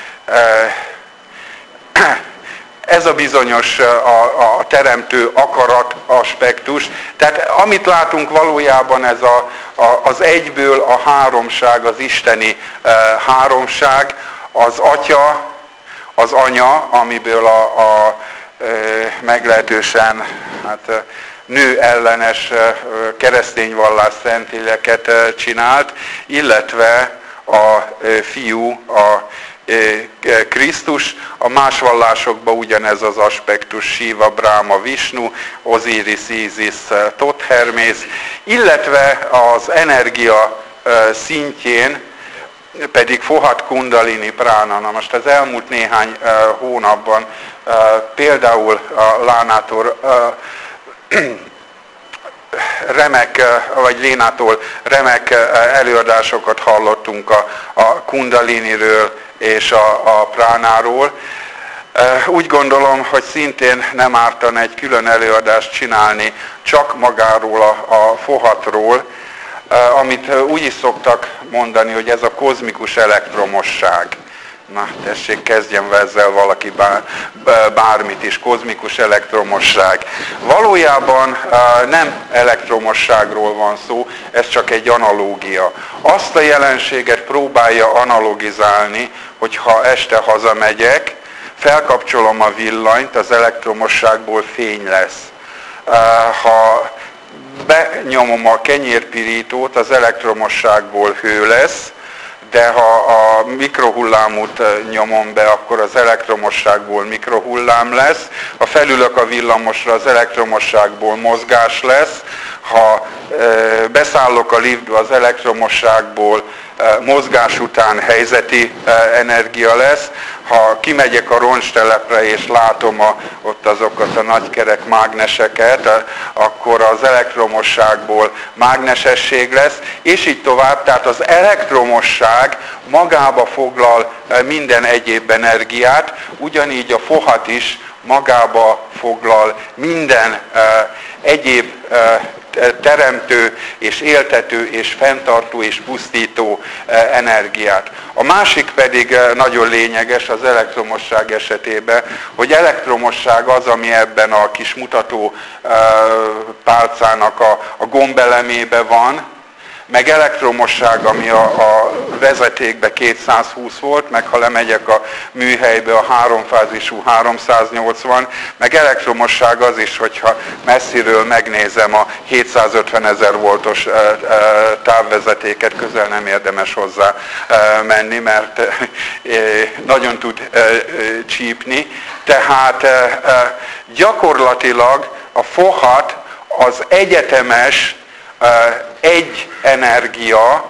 Speaker 1: ez a bizonyos a teremtő akarat aspektus. Tehát amit látunk valójában ez az egyből a háromság, az isteni háromság, az atya, az anya, amiből a meglehetősen nő ellenes keresztény vallás szentéleket csinált, illetve a fiú, a Krisztus, a más vallásokban ugyanez az aspektus, Siva, Brahma, Vishnu, Osiris, Isis, Thoth, Hermész, illetve az energia szintjén pedig Fohat, Kundalini, Prána. Na most az elmúlt néhány hónapban például a Lánától remek, vagy Lénától remek előadásokat hallottunk a Kundaliniről és a Pránáról. Úgy gondolom, hogy szintén nem ártana egy külön előadást csinálni csak magáról a Fohatról, amit úgy is szoktak mondani, hogy ez a kozmikus elektromosság. Na, tessék, kezdjen ezzel valaki bármit is, kozmikus elektromosság. Valójában nem elektromosságról van szó, ez csak egy analógia. Azt a jelenséget próbálja analogizálni, hogyha este hazamegyek, felkapcsolom a villanyt, az elektromosságból fény lesz. Ha benyomom a kenyérpirítót, az elektromosságból hő lesz, de ha a mikrohullámot nyomom be, akkor az elektromosságból mikrohullám lesz. Ha felülök a villamosra, az elektromosságból mozgás lesz. Ha beszállok a liftbe, az elektromosságból mozgás után helyzeti energia lesz. Ha kimegyek a roncstelepre és látom ott azokat a nagykerek mágneseket, akkor az elektromosságból mágnesesség lesz, és így tovább. Tehát az elektromosság magába foglal minden egyéb energiát, ugyanígy a Fohat is magába foglal minden egyéb teremtő és éltető és fenntartó és pusztító energiát. A másik pedig nagyon lényeges az elektromosság esetében, hogy elektromosság az, ami ebben a kis mutató pálcának a gombelemébe van, meg elektromosság, ami a vezetékbe 220 volt, meg ha lemegyek a műhelybe a háromfázisú 380, meg elektromosság az is, hogyha messziről megnézem a 750 000 voltos távvezetéket, közel nem érdemes hozzá menni, mert nagyon tud csípni. Tehát gyakorlatilag a Fohat az egyetemes egy energia,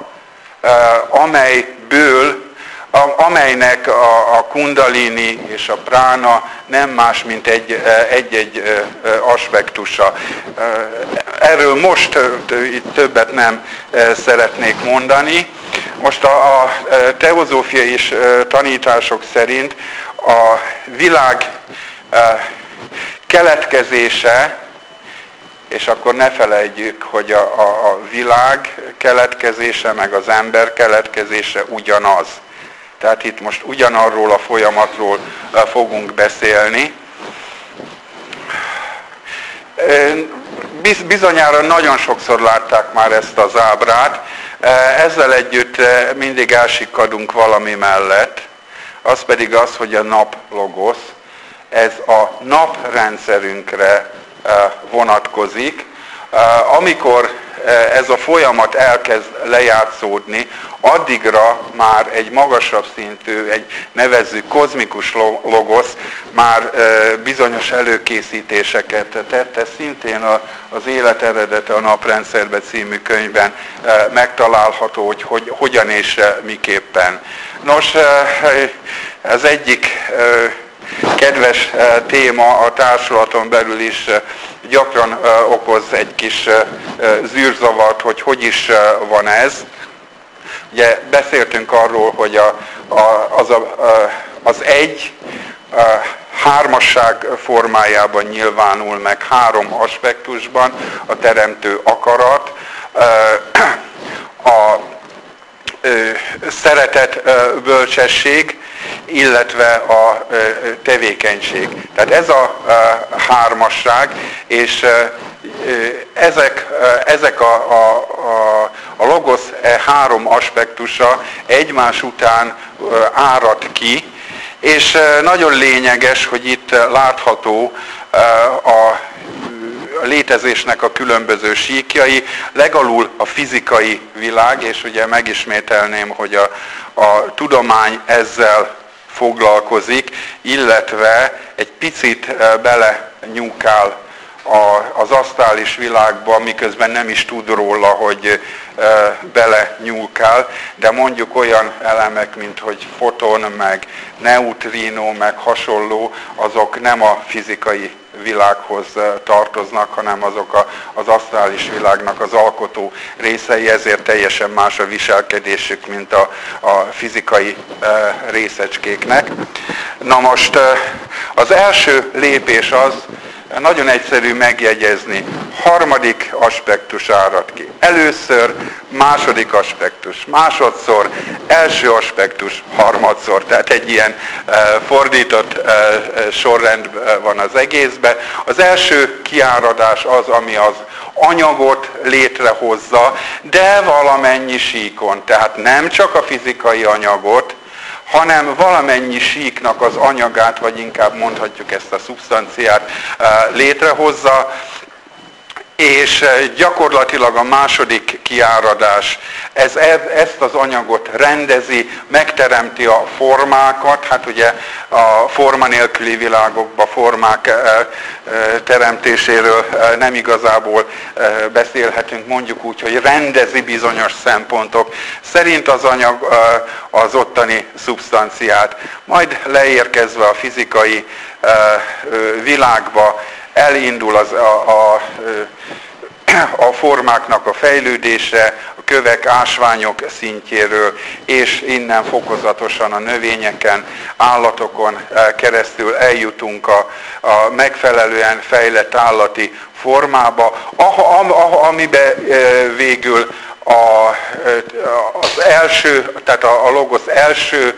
Speaker 1: amelynek a Kundalini és a Prána nem más, mint egy aspektusa. Erről most itt többet nem szeretnék mondani. Most a teozófiai tanítások szerint a világ keletkezése, és akkor ne felejtjük, hogy a világ keletkezése, meg az ember keletkezése ugyanaz. Tehát itt most ugyanarról a folyamatról fogunk beszélni. Bizonyára nagyon sokszor látták már ezt az ábrát. Ezzel együtt mindig elsikkadunk valami mellett. Az pedig az, hogy a nap logosz. Ez a naprendszerünkre vonatkozik. Amikor ez a folyamat elkezd lejátszódni, addigra már egy magasabb szintű, nevezzük kozmikus logosz, már bizonyos előkészítéseket tette, szintén az Élet eredete a naprendszerbe című könyvben megtalálható, hogy hogyan és miképpen. Nos, az egyik kedves téma a társulaton belül is gyakran okoz egy kis zűrzavart, hogy is van ez. Ugye beszéltünk arról, hogy az egy hármasság formájában nyilvánul meg három aspektusban: a teremtő akarat, a szeretet, bölcsesség, illetve a tevékenység. Tehát ez a hármasság, és ezek a logosz három aspektusa egymás után árad ki, és nagyon lényeges, hogy itt látható a létezésnek a különböző síkjai, legalul a fizikai világ, és ugye megismételném, hogy a tudomány ezzel foglalkozik, illetve egy picit belenyúkál az asztrális világba, miközben nem is tud róla, hogy belenyúlkál, de mondjuk olyan elemek, mint hogy foton, meg neutrino, meg hasonló, azok nem a fizikai világhoz tartoznak, hanem azok az asztrális világnak az alkotó részei, ezért teljesen más a viselkedésük, mint a fizikai részecskéknek. Na most az első lépés az, nagyon egyszerű megjegyezni. Harmadik aspektus árad ki. Először második aspektus, másodszor első aspektus, harmadszor. Tehát egy ilyen fordított sorrend van az egészben. Az első kiáradás az, ami az anyagot létrehozza, de valamennyi síkon. Tehát nem csak a fizikai anyagot, hanem valamennyi síknak az anyagát, vagy inkább mondhatjuk ezt a szubstanciát létrehozza, és gyakorlatilag a második kiáradás ezt az anyagot rendezi, megteremti a formákat, hát ugye a forma nélküli világokban formák teremtéséről nem igazából beszélhetünk, mondjuk úgy, hogy rendezi bizonyos szempontok szerint az anyag az ottani szubstanciát, majd leérkezve a fizikai világba elindul a formáknak a fejlődése, a kövek, ásványok szintjéről, és innen fokozatosan a növényeken, állatokon keresztül eljutunk a megfelelően fejlett állati formába, amiben végül az első, tehát a logosz első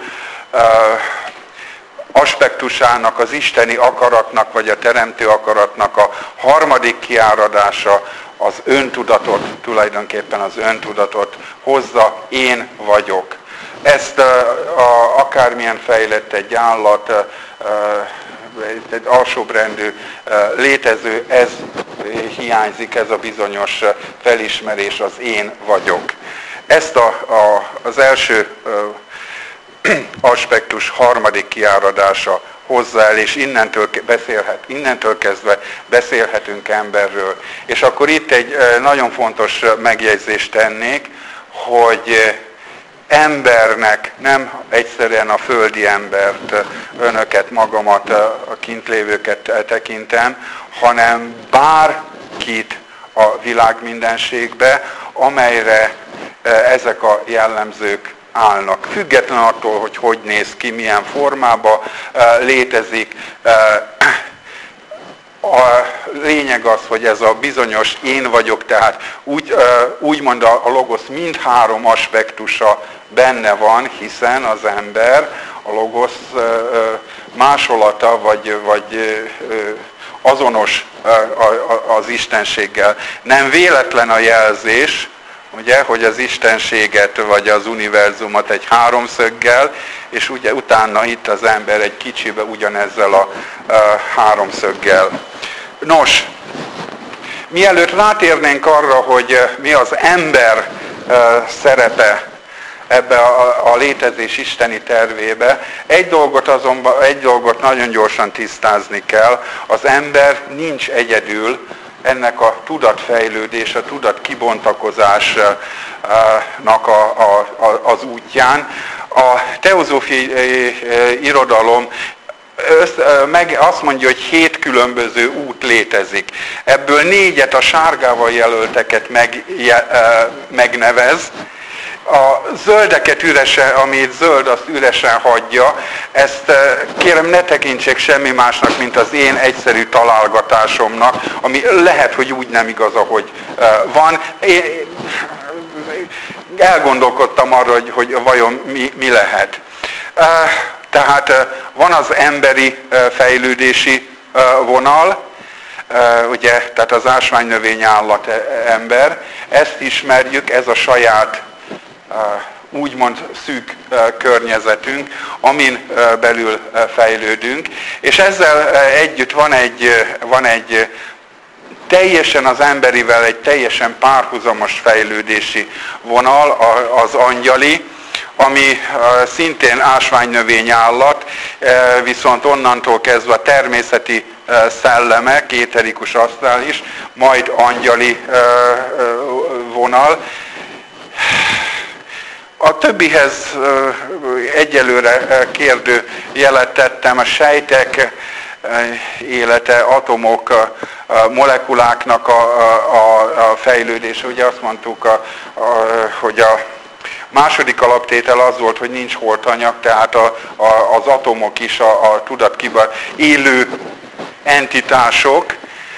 Speaker 1: aspektusának, az isteni akaratnak, vagy a teremtő akaratnak a harmadik kiáradása az öntudatot, tulajdonképpen az öntudatot hozza, én vagyok. Ezt akármilyen fejlett egy állat, egy alsóbrendű létező, ez hiányzik, ez a bizonyos felismerés, az én vagyok. Ezt az első aspektus harmadik kiáradása hozza el, és innentől kezdve beszélhetünk emberről. És akkor itt egy nagyon fontos megjegyzést tennék, hogy embernek, nem egyszerűen a földi embert, önöket, magamat, a kintlévőket tekintem, hanem bárkit a világ mindenségbe, amelyre ezek a jellemzők állnak. Független attól, hogy néz ki, milyen formában létezik. A lényeg az, hogy ez a bizonyos én vagyok, tehát úgymond a logosz mindhárom aspektusa benne van, hiszen az ember a logosz másolata, vagy azonos az istenséggel. Nem véletlen a jelzés, ugye, hogy az istenséget vagy az univerzumot egy háromszöggel, és ugye utána itt az ember egy kicsibe ugyanezzel a háromszöggel. Nos, mielőtt rátérnénk arra, hogy mi az ember szerepe ebbe a létezés isteni tervébe, egy dolgot nagyon gyorsan tisztázni kell, az ember nincs egyedül ennek a tudatfejlődés, a tudat kibontakozásnak az útján. A teozófiai irodalom azt mondja, hogy 7 különböző út létezik. Ebből 4-et a sárgával jelölteket megnevez, a zöldeket üresen, amit zöld, azt üresen hagyja, ezt kérem ne tekintsék semmi másnak, mint az én egyszerű találgatásomnak, ami lehet, hogy úgy nem igaz, ahogy van. Én elgondolkodtam arra, hogy vajon mi lehet. Tehát van az emberi fejlődési vonal, ugye, tehát az ásványnövény állat ember, ezt ismerjük, ez a saját úgymond szűk környezetünk, amin belül fejlődünk, és ezzel együtt van egy teljesen az emberivel egy teljesen párhuzamos fejlődési vonal, az angyali, ami szintén ásványnövény állat, viszont onnantól kezdve a természeti szellemek, éterikus asztrális, majd angyali vonal. A többihez egyelőre kérdő jelet tettem, a sejtek élete, atomok, molekuláknak a fejlődése. Ugye azt mondtuk, hogy a második alaptétel az volt, hogy nincs holtanyag, tehát az atomok is a tudatkiban élő entitások.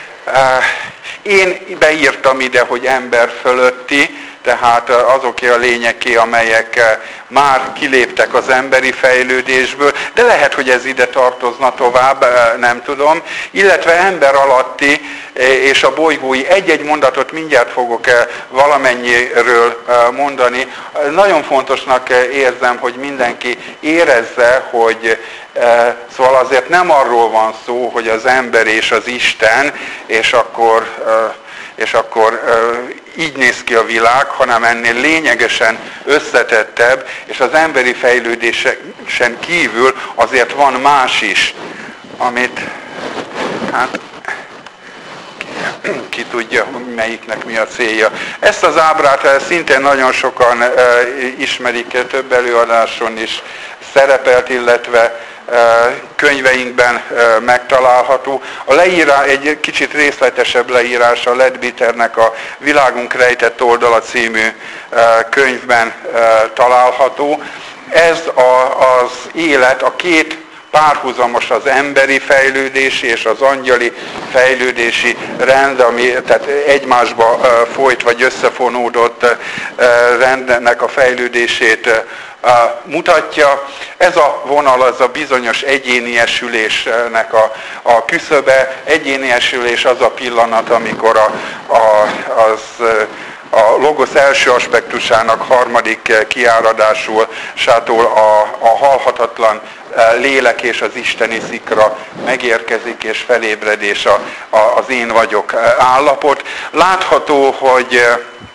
Speaker 1: Én beírtam ide, hogy ember fölötti, tehát azoké a lényeké, amelyek már kiléptek az emberi fejlődésből, de lehet, hogy ez ide tartozna tovább, nem tudom, illetve ember alatti és a bolygói egy-egy mondatot mindjárt fogok valamennyiről mondani. Nagyon fontosnak érzem, hogy mindenki érezze, hogy szóval azért nem arról van szó, hogy az ember és az Isten, és akkor így néz ki a világ, hanem ennél lényegesen összetettebb, és az emberi fejlődésen kívül azért van más is, amit hát ki tudja, melyiknek mi a célja. Ezt az ábrát szintén nagyon sokan ismerik, több előadáson is szerepelt, illetve könyveinkben megtalálható. A leírás, egy kicsit részletesebb leírás a Leadbetternek a Világunk rejtett oldala című könyvben található. Ez az élet, a két párhuzamos, az emberi fejlődési és az angyali fejlődési rend, ami tehát egymásba folyt vagy összefonódott rendnek a fejlődését mutatja. Ez a vonal az a bizonyos egyéniesülésnek a küszöbe. Egyéniesülés az a pillanat, amikor a logosz első aspektusának harmadik kiáradásától a halhatatlan lélek és az isteni szikra megérkezik, és felébredés az én vagyok állapot. Látható, hogy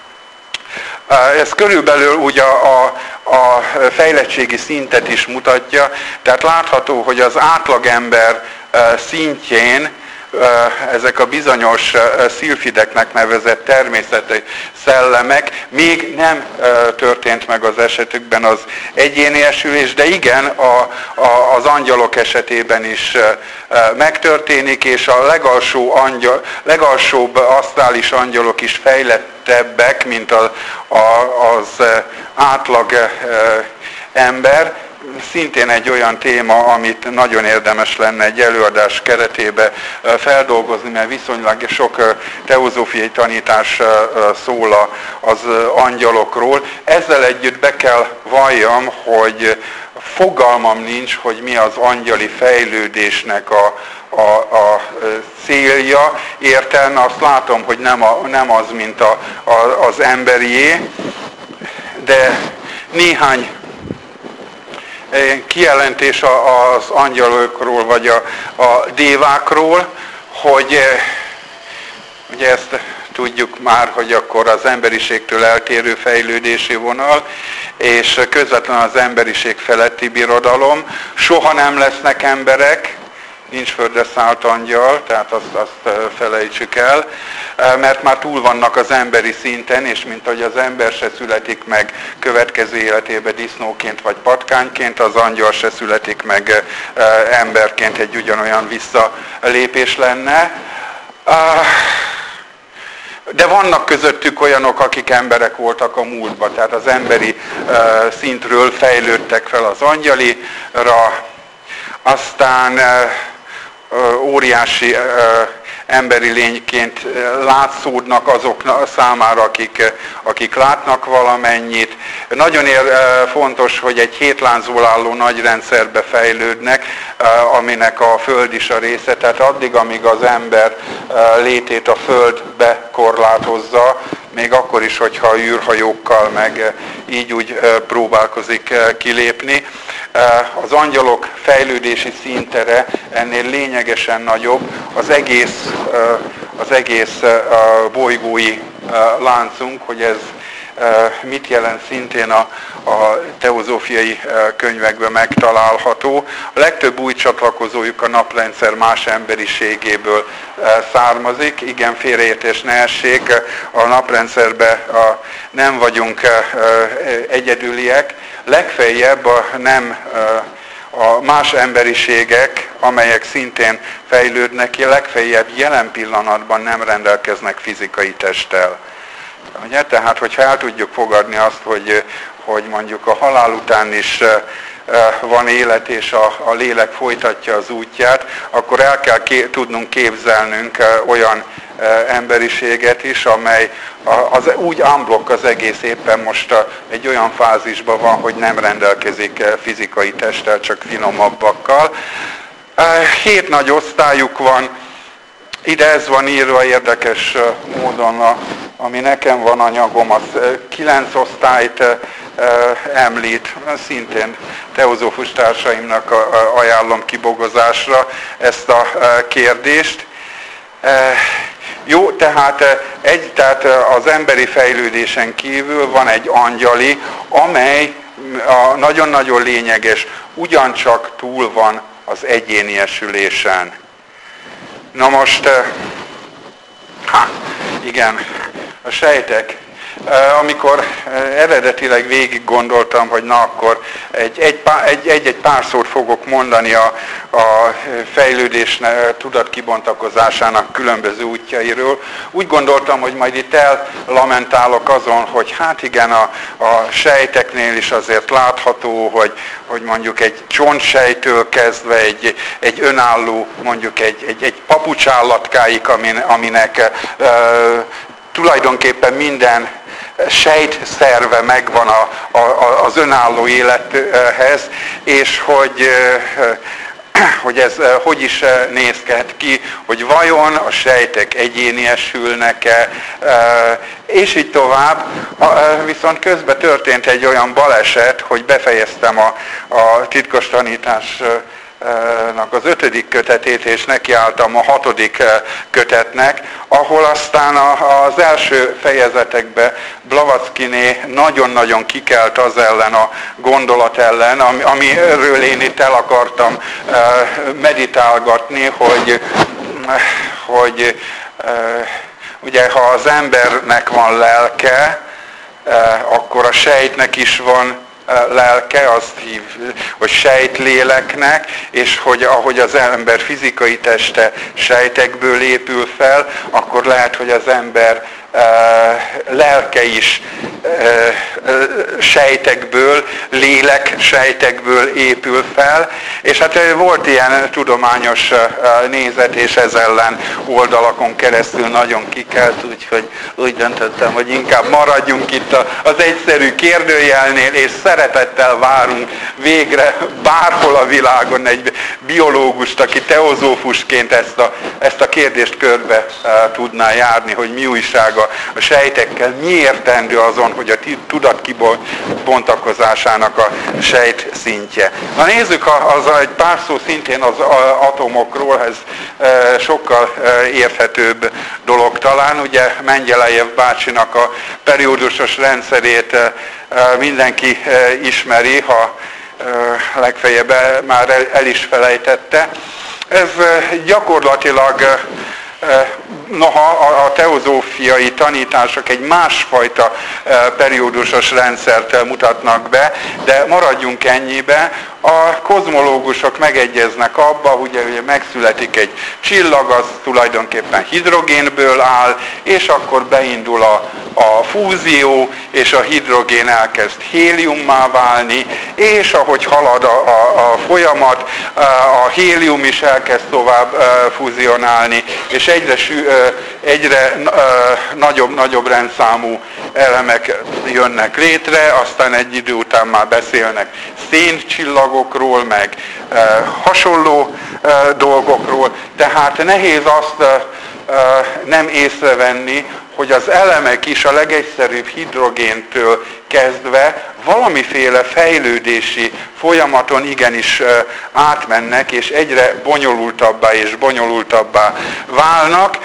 Speaker 1: ez körülbelül ugye a fejlettségi szintet is mutatja, tehát látható, hogy az átlagember szintjén ezek a bizonyos szilfideknek nevezett természeti szellemek, még nem történt meg az esetükben az egyéniesülés, de igen, az angyalok esetében is megtörténik, és a legalsóbb asztrális angyalok is fejlettebbek, mint az átlag ember. Szintén egy olyan téma, amit nagyon érdemes lenne egy előadás keretébe feldolgozni, mert viszonylag sok teozófiai tanítás szól az angyalokról. Ezzel együtt be kell valljam, hogy fogalmam nincs, hogy mi az angyali fejlődésnek a célja, értelme. Azt látom, hogy nem az, mint az emberié, de néhány kijelentés az angyalokról, vagy a dévákról, hogy ugye ezt tudjuk már, hogy akkor az emberiségtől eltérő fejlődési vonal, és közvetlenül az emberiség feletti birodalom. Soha nem lesznek emberek, nincs földre szállt angyal, tehát azt felejtsük el, mert már túl vannak az emberi szinten, és mint ahogy az ember se születik meg következő életében disznóként vagy patkányként, az angyal se születik meg emberként, egy ugyanolyan visszalépés lenne. De vannak közöttük olyanok, akik emberek voltak a múltban, tehát az emberi szintről fejlődtek fel az angyalira, aztán óriási emberi lényként látszódnak azok számára, akik látnak valamennyit. Nagyon fontos, hogy egy 7 láncból álló nagy rendszerbe fejlődnek, aminek a Föld is a része. Tehát addig, amíg az ember létét a Föld bekorlátozza, még akkor is, hogyha a űrhajókkal meg így úgy próbálkozik kilépni. Az angyalok fejlődési szintere ennél lényegesen nagyobb. Az egész bolygói láncunk, hogy ez mit jelent szintén a teozófiai könyvekben megtalálható. A legtöbb új csatlakozójuk a naprendszer más emberiségéből származik. Igen, félreértés ne essék, a naprendszerben nem vagyunk egyedüliek. Legfeljebb a más emberiségek, amelyek szintén fejlődnek ki, legfeljebb jelen pillanatban nem rendelkeznek fizikai testtel. Ugye? Tehát, hogyha el tudjuk fogadni azt, hogy mondjuk a halál után is van élet, és a lélek folytatja az útját, akkor el kell tudnunk képzelnünk olyan emberiséget is, amely úgy unblock az egész éppen most egy olyan fázisban van, hogy nem rendelkezik fizikai testtel, csak finomabbakkal. 7 nagy osztályuk van, ide ez van írva érdekes módon, ami nekem van anyagom, az 9 osztályt említ, szintén teozófus társaimnak ajánlom kibogozásra ezt a kérdést. Jó, tehát az emberi fejlődésen kívül van egy angyali, amely nagyon-nagyon lényeges, ugyancsak túl van az egyéniesülésen. Na most, igen, a sejtek. Amikor eredetileg végig gondoltam, hogy na akkor egy pár szót fogok mondani a fejlődés tudatkibontakozásának különböző útjairól, úgy gondoltam, hogy majd itt ellamentálok azon, hogy hát igen, a sejteknél is azért látható, hogy mondjuk egy csontsejtől kezdve egy önálló, mondjuk egy papucsállatkáig, aminek tulajdonképpen minden sejtszerve megvan az önálló élethez, és hogy ez hogy is nézhet ki, hogy vajon a sejtek egyéniesülnek-e, és így tovább. Viszont közben történt egy olyan baleset, hogy befejeztem a titkos tanítás az 5. kötetét, és nekiálltam a 6. kötetnek, ahol aztán az első fejezetekben Blavatskyné nagyon-nagyon kikelt az ellen, a gondolat ellen, amiről én itt el akartam meditálgatni, hogy ugye ha az embernek van lelke, akkor a sejtnek is van lelke, azt hív, hogy sejtléleknek, és hogy ahogy az ember fizikai teste sejtekből épül fel, akkor lehet, hogy az ember lelke is sejtekből, lélek sejtekből épül fel, és hát volt ilyen tudományos nézet, és ez ellen oldalakon keresztül nagyon kikelt, úgyhogy úgy döntöttem, hogy inkább maradjunk itt az egyszerű kérdőjelnél, és szeretettel várunk végre bárhol a világon egy biológust, aki teozófusként ezt a kérdést körbe tudná járni, hogy mi újság a sejtekkel, mi értendő azon, hogy a tudat kibontakozásának a sejt szintje. Na nézzük egy pár szó szintén az atomokról, ez sokkal érthetőbb dolog talán. Ugye Mengyelejev bácsinak a periódusos rendszerét mindenki ismeri, ha legfeljebb már el is felejtette. Ez gyakorlatilag noha a teozófiai tanítások egy másfajta periódusos rendszert mutatnak be, de maradjunk ennyibe. A kozmológusok megegyeznek abba, ugye megszületik egy csillag, az tulajdonképpen hidrogénből áll, és akkor beindul a fúzió, és a hidrogén elkezd héliummá válni, és ahogy halad a folyamat, a hélium is elkezd tovább fúzionálni, és egyre nagyobb rendszámú elemek jönnek létre, aztán egy idő után már beszélnek széncsillagokról, meg hasonló dolgokról, tehát nehéz azt nem észrevenni, hogy az elemek is a legegyszerűbb hidrogéntől kezdve valamiféle fejlődési folyamaton igenis átmennek, és egyre bonyolultabbá és bonyolultabbá válnak,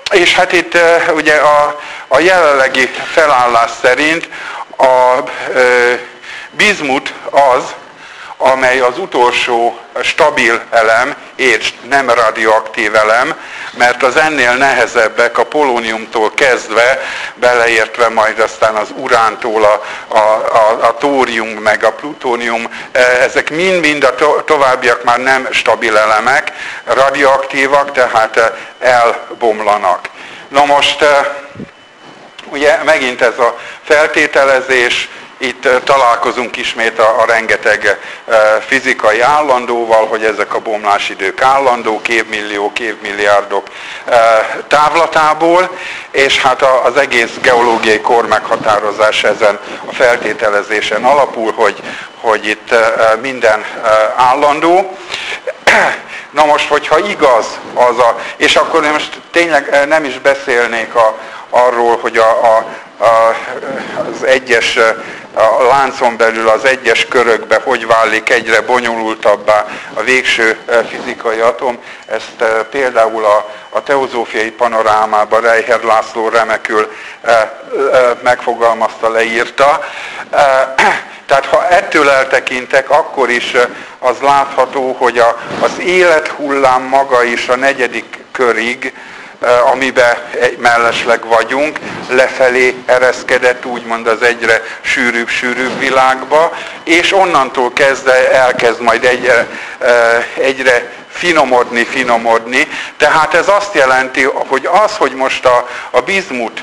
Speaker 1: És hát itt ugye a jelenlegi felállás szerint a bizmut az, amely az utolsó stabil elem, és nem radioaktív elem, mert az ennél nehezebbek a polóniumtól kezdve, beleértve majd aztán az urántól a tórium meg a plutónium, ezek mind-mind a továbbiak már nem stabil elemek, radioaktívak, tehát elbomlanak. Na most ugye megint ez a feltételezés, itt találkozunk ismét a rengeteg fizikai állandóval, hogy ezek a bomlásidők állandók, évmilliók, évmilliárdok távlatából, és hát az egész geológiai kor meghatározás ezen a feltételezésen alapul, hogy itt minden állandó. Na most, hogyha igaz és akkor most tényleg nem is beszélnék arról, hogy az egyes a láncon belül az egyes körökbe hogy válik egyre bonyolultabbá a végső fizikai atom. Ezt például a teozófiai panorámában Reicher László remekül megfogalmazta, leírta. Tehát ha ettől eltekintek, akkor is az látható, hogy az élethullám maga is a negyedik körig, amiben mellesleg vagyunk, lefelé ereszkedett úgymond az egyre sűrűbb világba, és onnantól kezdve elkezd majd egyre finomodni. Tehát ez azt jelenti, hogy hogy most a bizmut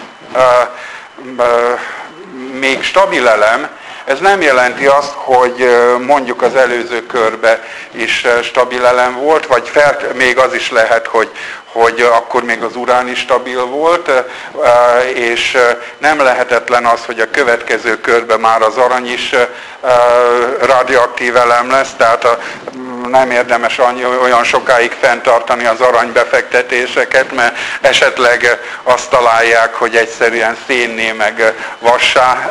Speaker 1: még stabil elem, ez nem jelenti azt, hogy mondjuk az előző körbe is stabil elem volt, vagy még az is lehet, hogy akkor még az urán is stabil volt, és nem lehetetlen az, hogy a következő körben már az arany is radioaktív elem lesz, tehát nem érdemes olyan sokáig fenntartani az aranybefektetéseket, mert esetleg azt találják, hogy egyszerűen szénné meg vassá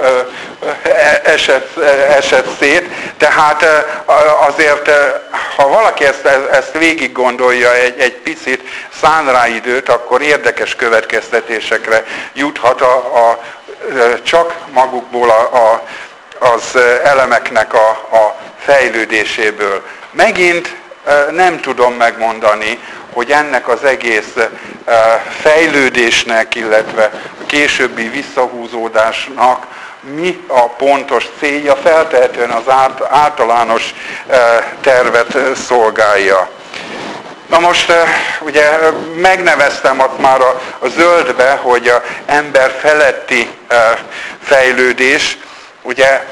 Speaker 1: esett szét. Tehát azért, ha valaki ezt végig gondolja egy picit, szán rá időt, akkor érdekes következtetésekre juthat csak magukból az elemeknek a fejlődéséből. Megint nem tudom megmondani, hogy ennek az egész fejlődésnek, illetve a későbbi visszahúzódásnak mi a pontos célja, feltehetően az általános tervet szolgálja. Na most ugye megneveztem ott már a zöldbe, hogy az ember feletti fejlődés. Ugye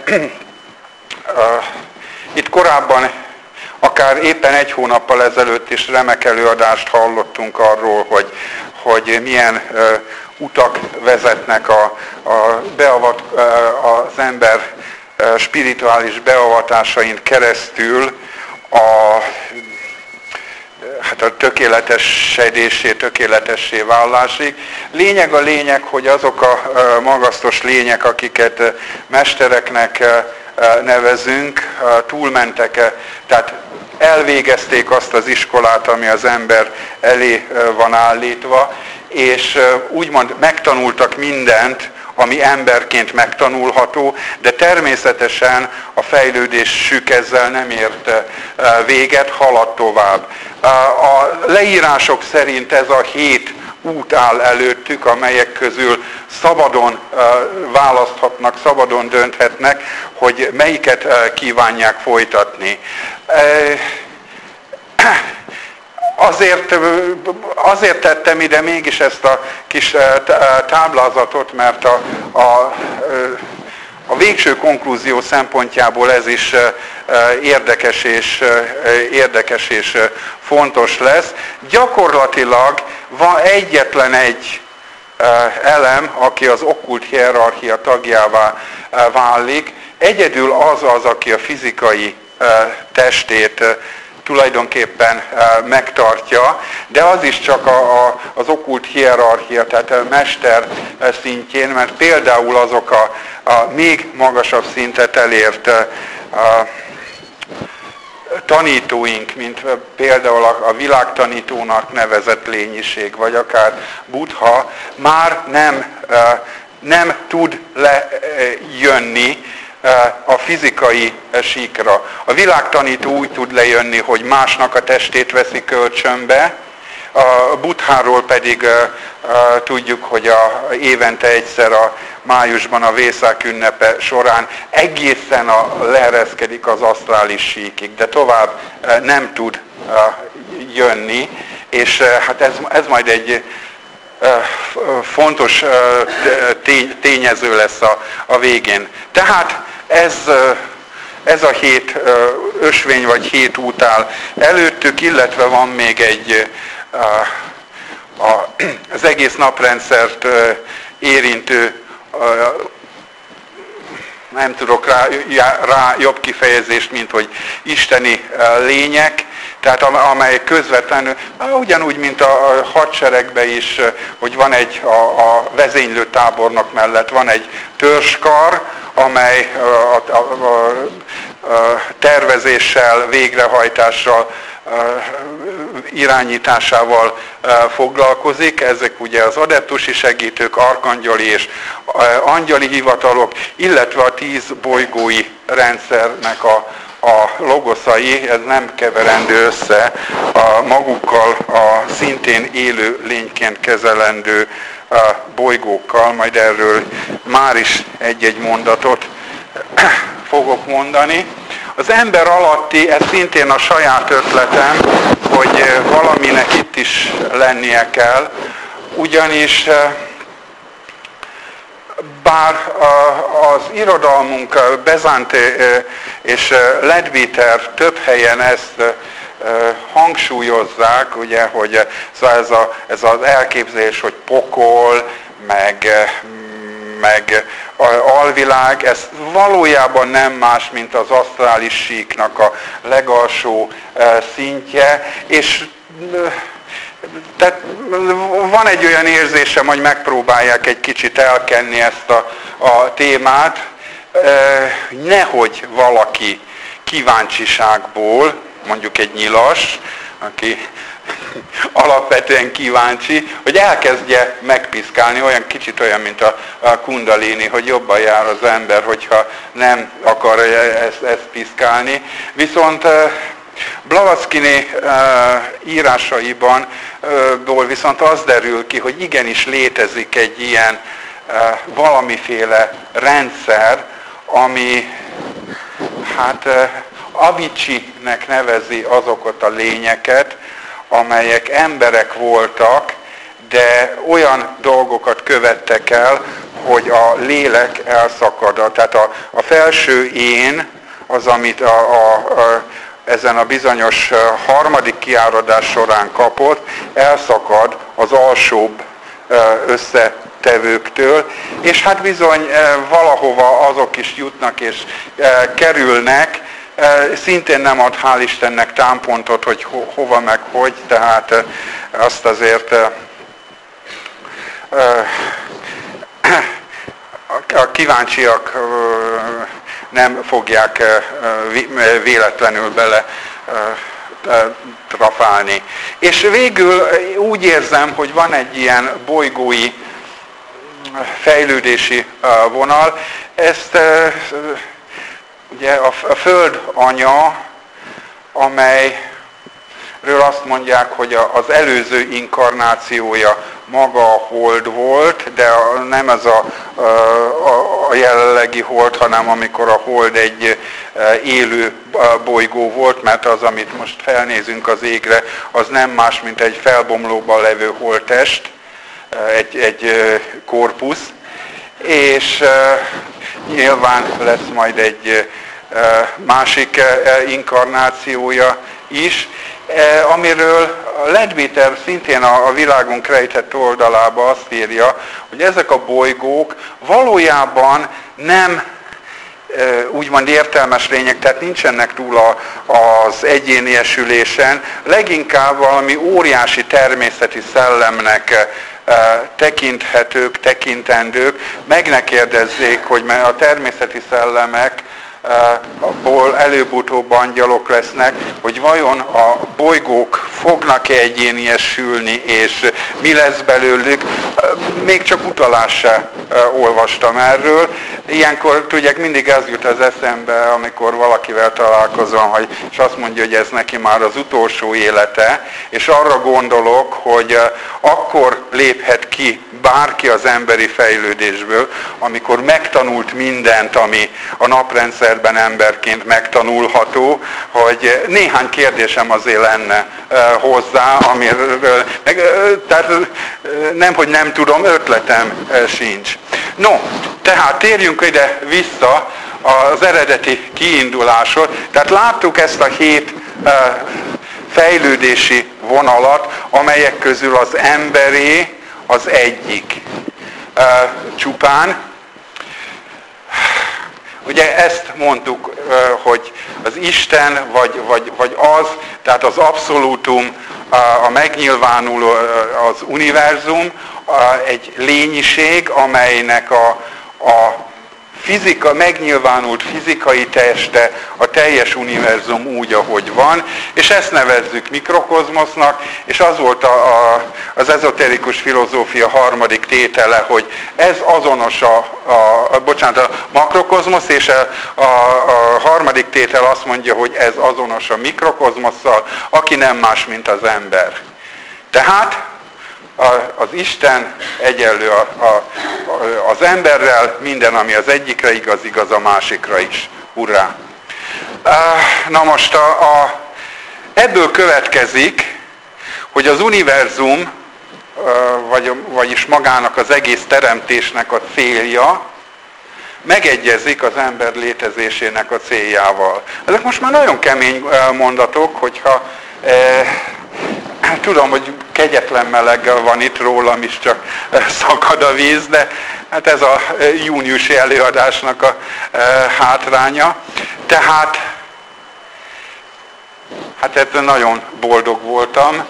Speaker 1: itt korábban, akár éppen egy hónappal ezelőtt is remek előadást hallottunk arról, hogy milyen utak vezetnek az ember spirituális beavatásain keresztül a tökéletessé válásig. Lényeg a lényeg, hogy azok a magasztos lények, akiket mestereknek nevezünk, túlmentek, tehát elvégezték azt az iskolát, ami az ember elé van állítva, és úgymond megtanultak mindent, ami emberként megtanulható, de természetesen a fejlődésük ezzel nem ért véget, halad tovább. A leírások szerint ez a 7 út áll előttük, amelyek közül szabadon választhatnak, szabadon dönthetnek, hogy melyiket kívánják folytatni. Azért tettem ide mégis ezt a kis táblázatot, mert a végső konklúzió szempontjából ez is érdekes és fontos lesz. Gyakorlatilag van egyetlen egy elem, aki az okkult hierarchia tagjává válik. Egyedül az, aki a fizikai testét tulajdonképpen megtartja, de az is csak az okkult hierarchia, tehát a mester szintjén, mert például azok a még magasabb szintet elért tanítóink, mint például a világtanítónak nevezett lényiség, vagy akár Buddha, már nem tud lejönni a fizikai síkra. A világtanító úgy tud lejönni, hogy másnak a testét veszi kölcsönbe, a Buddháról pedig tudjuk, hogy évente egyszer májusban a Vészák ünnepe során egészen leereszkedik az asztrális síkig, de tovább nem tud jönni, és hát ez majd egy fontos tényező lesz a végén. Tehát ez a 7 ösvény vagy 7 út áll előttük, illetve van még egy az egész naprendszert érintő, nem tudok rá jobb kifejezést, mint hogy isteni lények, tehát amely közvetlenül, ugyanúgy, mint a hadseregben is, hogy van a vezénylő tábornok mellett van egy törzskar, amely a tervezéssel, végrehajtással, irányításával foglalkozik. Ezek ugye az adeptusi segítők, arkangyali és angyali hivatalok, illetve a 10 bolygói rendszernek a logoszai, ez nem keverendő össze magukkal a szintén élő lényként kezelendő bolygókkal, majd erről már is egy-egy mondatot fogok mondani. Az ember alatti, ez szintén a saját ötletem, hogy valaminek itt is lennie kell, ugyanis bár az irodalmunk Bezánt és Leadbeater több helyen ezt hangsúlyozzák, ugye, hogy ez az elképzelés, hogy pokol, meg alvilág, ez valójában nem más, mint az asztrális síknak a legalsó szintje, és tehát van egy olyan érzésem, hogy megpróbálják egy kicsit elkenni ezt a témát, nehogy valaki kíváncsiságból, mondjuk egy nyilas, aki alapvetően kíváncsi, hogy elkezdje megpiszkálni, kicsit olyan, mint a kundalini, hogy jobban jár az ember, hogyha nem akar ezt piszkálni. Viszont Blavatsky írásaiban viszont az derül ki, hogy igenis létezik egy ilyen valamiféle rendszer, ami Avicii-nek nevezi azokat a lényeket, amelyek emberek voltak, de olyan dolgokat követtek el, hogy a lélek elszakad. Tehát a felső én, az, amit ezen a bizonyos harmadik kiáradás során kapott, elszakad az alsóbb összetevőktől, és hát bizony valahova azok is jutnak és kerülnek, szintén nem ad hál' Istennek támpontot, hogy hova meg hogy, tehát azt azért a kíváncsiak nem fogják véletlenül bele trafálni. És végül úgy érzem, hogy van egy ilyen bolygói fejlődési vonal. Ezt ugye a Föld anya, amelyről azt mondják, hogy az előző inkarnációja maga a hold volt, de nem ez a jelenlegi hold, hanem amikor a hold egy élő bolygó volt, mert az, amit most felnézünk az égre, az nem más, mint egy felbomlóban levő holttest, egy korpusz, és nyilván lesz majd egy másik inkarnációja is, amiről Leadbeater szintén a világunk rejtett oldalába azt írja, hogy ezek a bolygók valójában nem úgymond értelmes lények, tehát nincsenek túl az egyéniesülésen, leginkább valami óriási természeti szellemnek tekinthetők, tekintendők. Meg ne kérdezzék, hogy a természeti szellemek abból előbb-utóbb angyalok lesznek, hogy vajon a bolygók fognak-e egyéniesülni, és mi lesz belőlük. Még csak utalás se olvastam erről. Ilyenkor tudják, mindig ez jut az eszembe, amikor valakivel találkozom, és azt mondja, hogy ez neki már az utolsó élete, és arra gondolok, hogy akkor léphet ki bárki az emberi fejlődésből, amikor megtanult mindent, ami a naprendszerben emberként megtanulható, hogy néhány kérdésem azért lenne hozzá, amiről tehát nem, hogy nem tudom, ötletem sincs. No, tehát térjünk ide vissza az eredeti kiindulásról. Tehát láttuk ezt a 7 fejlődési vonalat, amelyek közül az emberé az egyik. Csupán. Ugye ezt mondtuk, hogy az Isten, vagy az, tehát az abszolútum, a megnyilvánuló, az univerzum, egy lényiség, amelynek a fizika, megnyilvánult fizikai teste, a teljes univerzum úgy, ahogy van, és ezt nevezzük mikrokozmosznak, és az volt az ezoterikus filozófia harmadik tétele, hogy ez azonos a makrokozmosz, és a harmadik tétel azt mondja, hogy ez azonos a mikrokozmosszal, aki nem más, mint az ember. Tehát az Isten egyenlő az emberrel, minden, ami az egyikre igaz, igaz a másikra is. Hurrá! Na most ebből következik, hogy az univerzum, vagyis magának az egész teremtésnek a célja megegyezik az ember létezésének a céljával. Ezek most már nagyon kemény mondatok, hogyha tudom, hogy kegyetlen meleggel van itt, rólam is csak szakad a víz, de hát ez a júniusi előadásnak a hátránya. Tehát, hát ettől nagyon boldog voltam,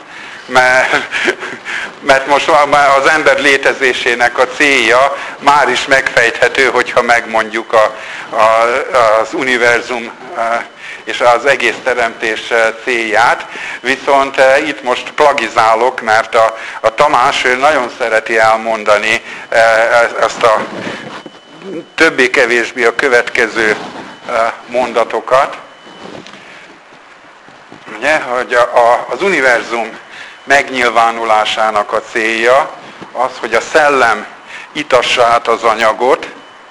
Speaker 1: mert most már az ember létezésének a célja már is megfejthető, hogyha megmondjuk az univerzum és az egész teremtés célját. Viszont itt most plagizálok, mert a Tamás nagyon szereti elmondani ezt a többé-kevésbé a következő mondatokat. Ugye, hogy az univerzum megnyilvánulásának a célja az, hogy a szellem itassa át az anyagot,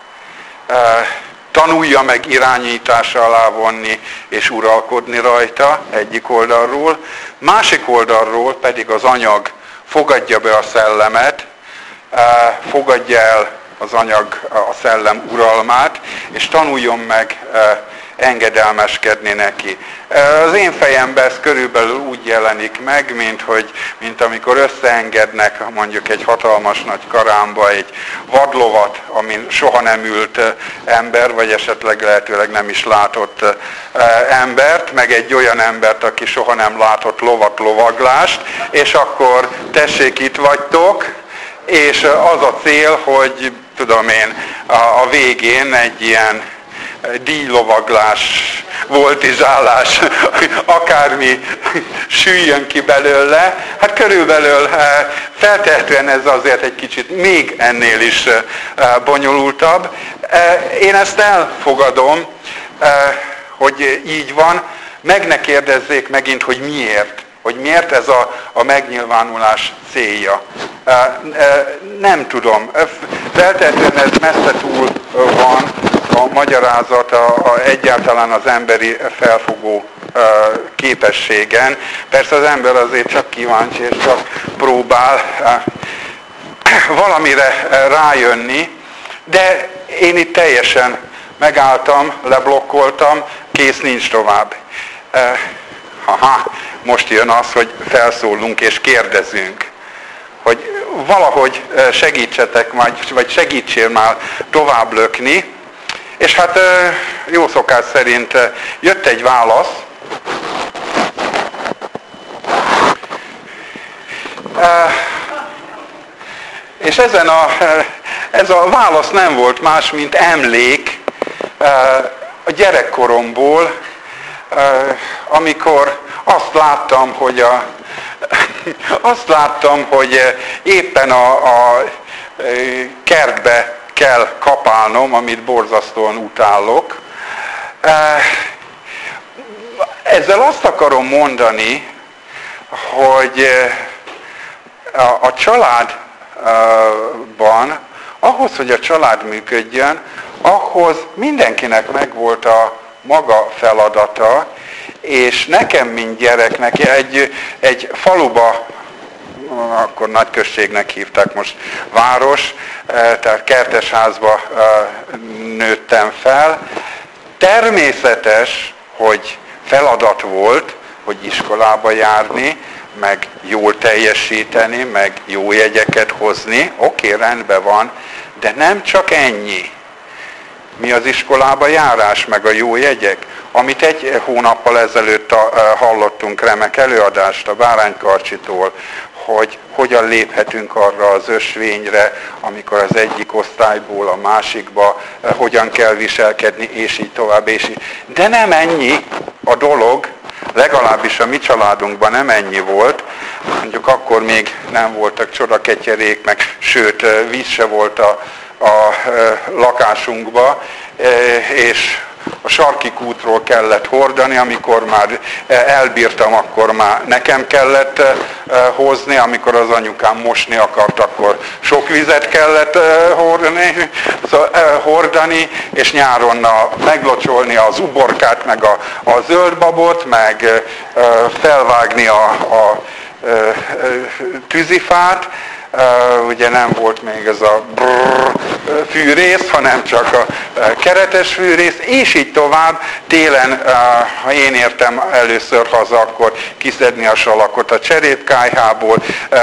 Speaker 1: tanulja meg irányítása alá vonni és uralkodni rajta egyik oldalról, másik oldalról pedig az anyag fogadja be a szellemet, fogadja el az anyag a szellem uralmát, és tanuljon meg engedelmeskedni neki. Az én fejemben ez körülbelül úgy jelenik meg, mint amikor összeengednek mondjuk egy hatalmas nagy karámba egy vadlovat, amin soha nem ült ember, vagy esetleg lehetőleg nem is látott embert, meg egy olyan embert, aki soha nem látott lovat, lovaglást, és akkor tessék, itt vagytok, és az a cél, hogy tudom én, a végén egy ilyen díjlovaglás, voltizsálás, akármi süljön ki belőle. Hát körülbelül feltehetően ez azért egy kicsit még ennél is bonyolultabb. Én ezt elfogadom, hogy így van, meg ne kérdezzék megint, hogy miért. Hogy miért ez a megnyilvánulás célja. Nem tudom. Feltehetően ez messze túl van a magyarázat egyáltalán az emberi felfogó képességen. Persze az ember azért csak kíváncsi és csak próbál valamire rájönni, de én itt teljesen megálltam, leblokkoltam, kész, nincs tovább. Most jön az, hogy felszólunk és kérdezünk, hogy valahogy segítsetek, vagy segítsél már tovább lökni. És hát jó szokás szerint jött egy válasz. És ez a válasz nem volt más, mint emlék a gyerekkoromból, amikor azt láttam, hogy éppen a kertbe kell kapálnom, amit borzasztóan utálok. Ezzel azt akarom mondani, hogy a családban, ahhoz, hogy a család működjön, ahhoz mindenkinek megvolt a maga feladata, és nekem, mint gyereknek, egy faluba, akkor nagyközségnek hívták, most város, tehát kertesházba nőttem fel. Természetes, hogy feladat volt, hogy iskolába járni, meg jól teljesíteni, meg jó jegyeket hozni. Oké, rendben van, de nem csak ennyi. Mi az iskolába járás, meg a jó jegyek? Amit egy hónappal ezelőtt hallottunk remek előadást a Bárány Karcsitól, hogy hogyan léphetünk arra az ösvényre, amikor az egyik osztályból a másikba, hogyan kell viselkedni, és így tovább, és így. De nem ennyi a dolog, legalábbis a mi családunkban nem ennyi volt, mondjuk akkor még nem voltak csodaketyerék, meg sőt, víz se volt a lakásunkba, és a sarki kútról kellett hordani, amikor már elbírtam, akkor már nekem kellett hozni, amikor az anyukám mosni akart, akkor sok vizet kellett hordani, és nyáron meglocsolni az uborkát, meg a zöldbabot, meg felvágni a tűzifát. Ugye nem volt még ez a fűrész, hanem csak a keretes fűrész, és így tovább. Télen, ha én értem először haza, akkor kiszedni a salakot a cserépkályhából,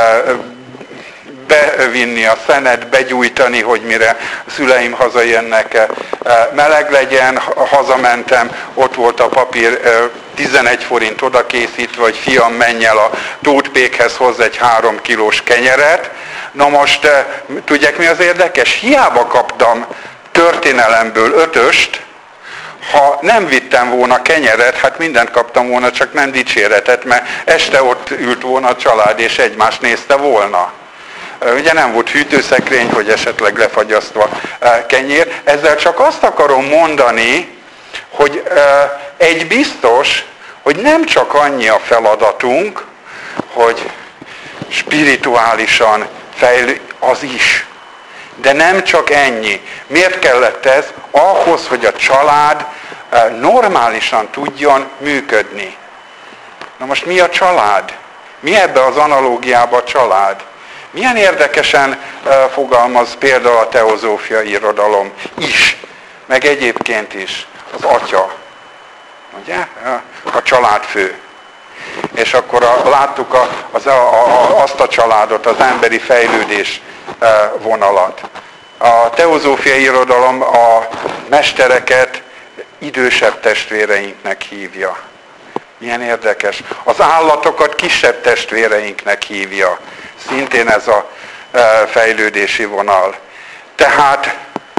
Speaker 1: bevinni a szenet, begyújtani, hogy mire a szüleim hazajönnek, meleg legyen. Hazamentem, ott volt a papír, 11 forint oda készítve, hogy fiam, menj el a tótpékhez, hozz egy 3 kilós kenyeret. Na most, tudják mi az érdekes? Hiába kaptam történelemből 5-öst, ha nem vittem volna kenyeret, hát mindent kaptam volna, csak nem dicséretet, mert este ott ült volna a család, és egymást nézte volna. Ugye nem volt hűtőszekrény, hogy esetleg lefagyasztva kenyér. Ezzel csak azt akarom mondani, hogy egy biztos, hogy nem csak annyi a feladatunk, hogy spirituálisan fejlődjünk, az is. De nem csak ennyi. Miért kellett ez? Ahhoz, hogy a család normálisan tudjon működni. Na most mi a család? Mi ebbe az analógiába a család? Milyen érdekesen fogalmaz például a teozófiai irodalom is, meg egyébként is az atya, ugye? A családfő. És akkor láttuk azt a családot, az emberi fejlődés vonalat. A teozófiai irodalom a mestereket idősebb testvéreinknek hívja. Milyen érdekes. Az állatokat kisebb testvéreinknek hívja. Szintén ez a fejlődési vonal. Tehát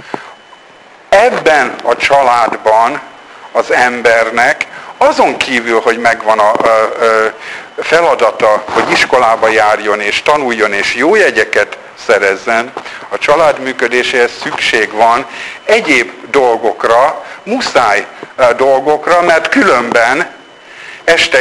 Speaker 1: ebben a családban az embernek azon kívül, hogy megvan a feladata, hogy iskolába járjon és tanuljon és jó jegyeket szerezzen, a család működéséhez szükség van egyéb dolgokra, muszáj dolgokra, mert különben este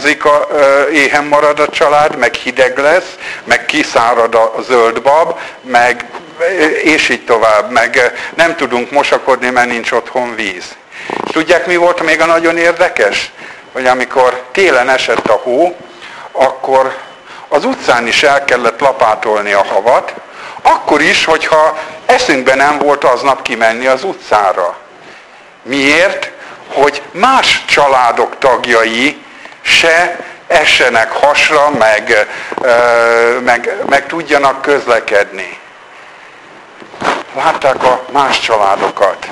Speaker 1: éhen marad a család, meg hideg lesz, meg kiszárad a zöldbab, meg és így tovább, meg nem tudunk mosakodni, mert nincs otthon víz. És tudják, mi volt még a nagyon érdekes? Hogy amikor télen esett a hó, akkor az utcán is el kellett lapátolni a havat, akkor is, hogyha eszünkben nem volt aznap kimenni az utcára. Miért? Hogy más családok tagjai se essenek hasra, meg tudjanak közlekedni. Látták a más családokat.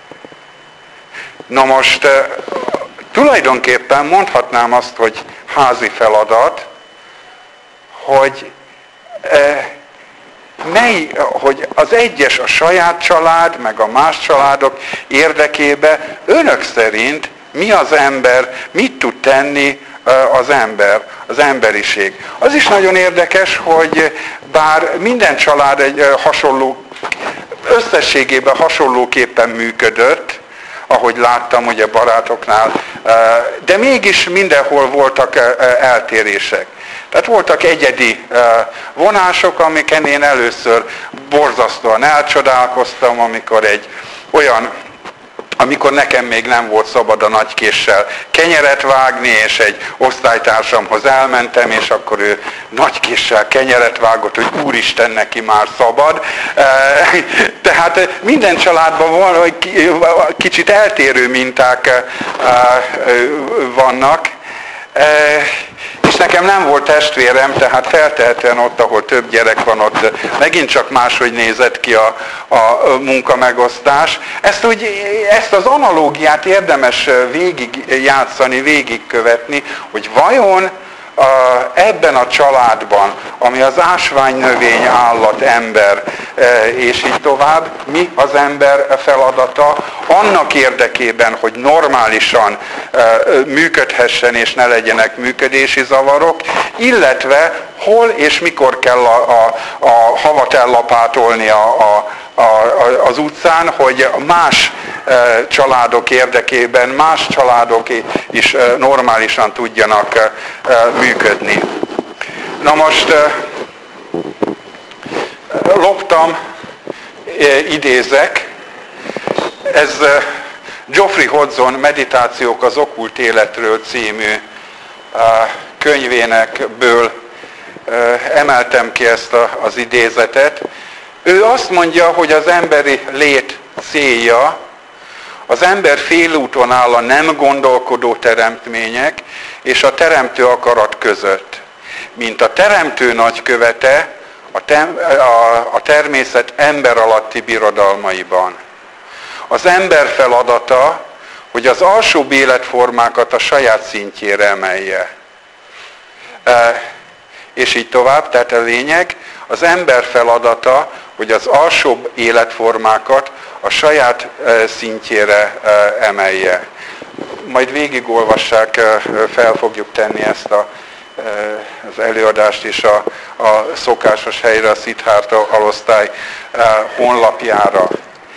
Speaker 1: Na most tulajdonképpen mondhatnám azt, hogy házi feladat, hogy hogy az egyes a saját család, meg a más családok érdekébe önök szerint mi az ember, mit tud tenni az ember, az emberiség. Az is nagyon érdekes, hogy bár minden család egy összességében hasonlóképpen működött, ahogy láttam ugye barátoknál, de mégis mindenhol voltak eltérések. Tehát voltak egyedi vonások, amiken én először borzasztóan elcsodálkoztam, amikor nekem még nem volt szabad a nagykéssel kenyeret vágni, és egy osztálytársamhoz elmentem, és akkor ő nagykéssel kenyeret vágott, hogy úristen, neki már szabad. Tehát minden családban van, kicsit eltérő minták vannak, és nekem nem volt testvérem, tehát feltehetően ott, ahol több gyerek van, ott megint csak máshogy nézett ki a munkamegosztás. Ezt az analógiát érdemes végigjátszani, végigkövetni, hogy vajon ebben a családban, ami az ásványnövény, állat, ember, és így tovább, mi az ember feladata annak érdekében, hogy normálisan működhessen és ne legyenek működési zavarok, illetve hol és mikor kell a havat ellapátolni az utcán, hogy más családok érdekében, más családok is normálisan tudjanak működni. Na most loptam, idézek, ez Geoffrey Hodgson Meditációk az okkult életről című könyvénekből emeltem ki ezt az idézetet. Ő azt mondja, hogy az emberi lét célja, az ember félúton áll a nem gondolkodó teremtmények és a teremtő akarat között, mint a teremtő nagykövete a természet ember alatti birodalmaiban. Az ember feladata, hogy az alsóbb életformákat a saját szintjére emelje. És így tovább, tehát a lényeg, az ember feladata, hogy az alsóbb életformákat a saját szintjére emelje. Majd végigolvassák, fel fogjuk tenni ezt az előadást is a szokásos helyre, a Siddhartha alosztály honlapjára.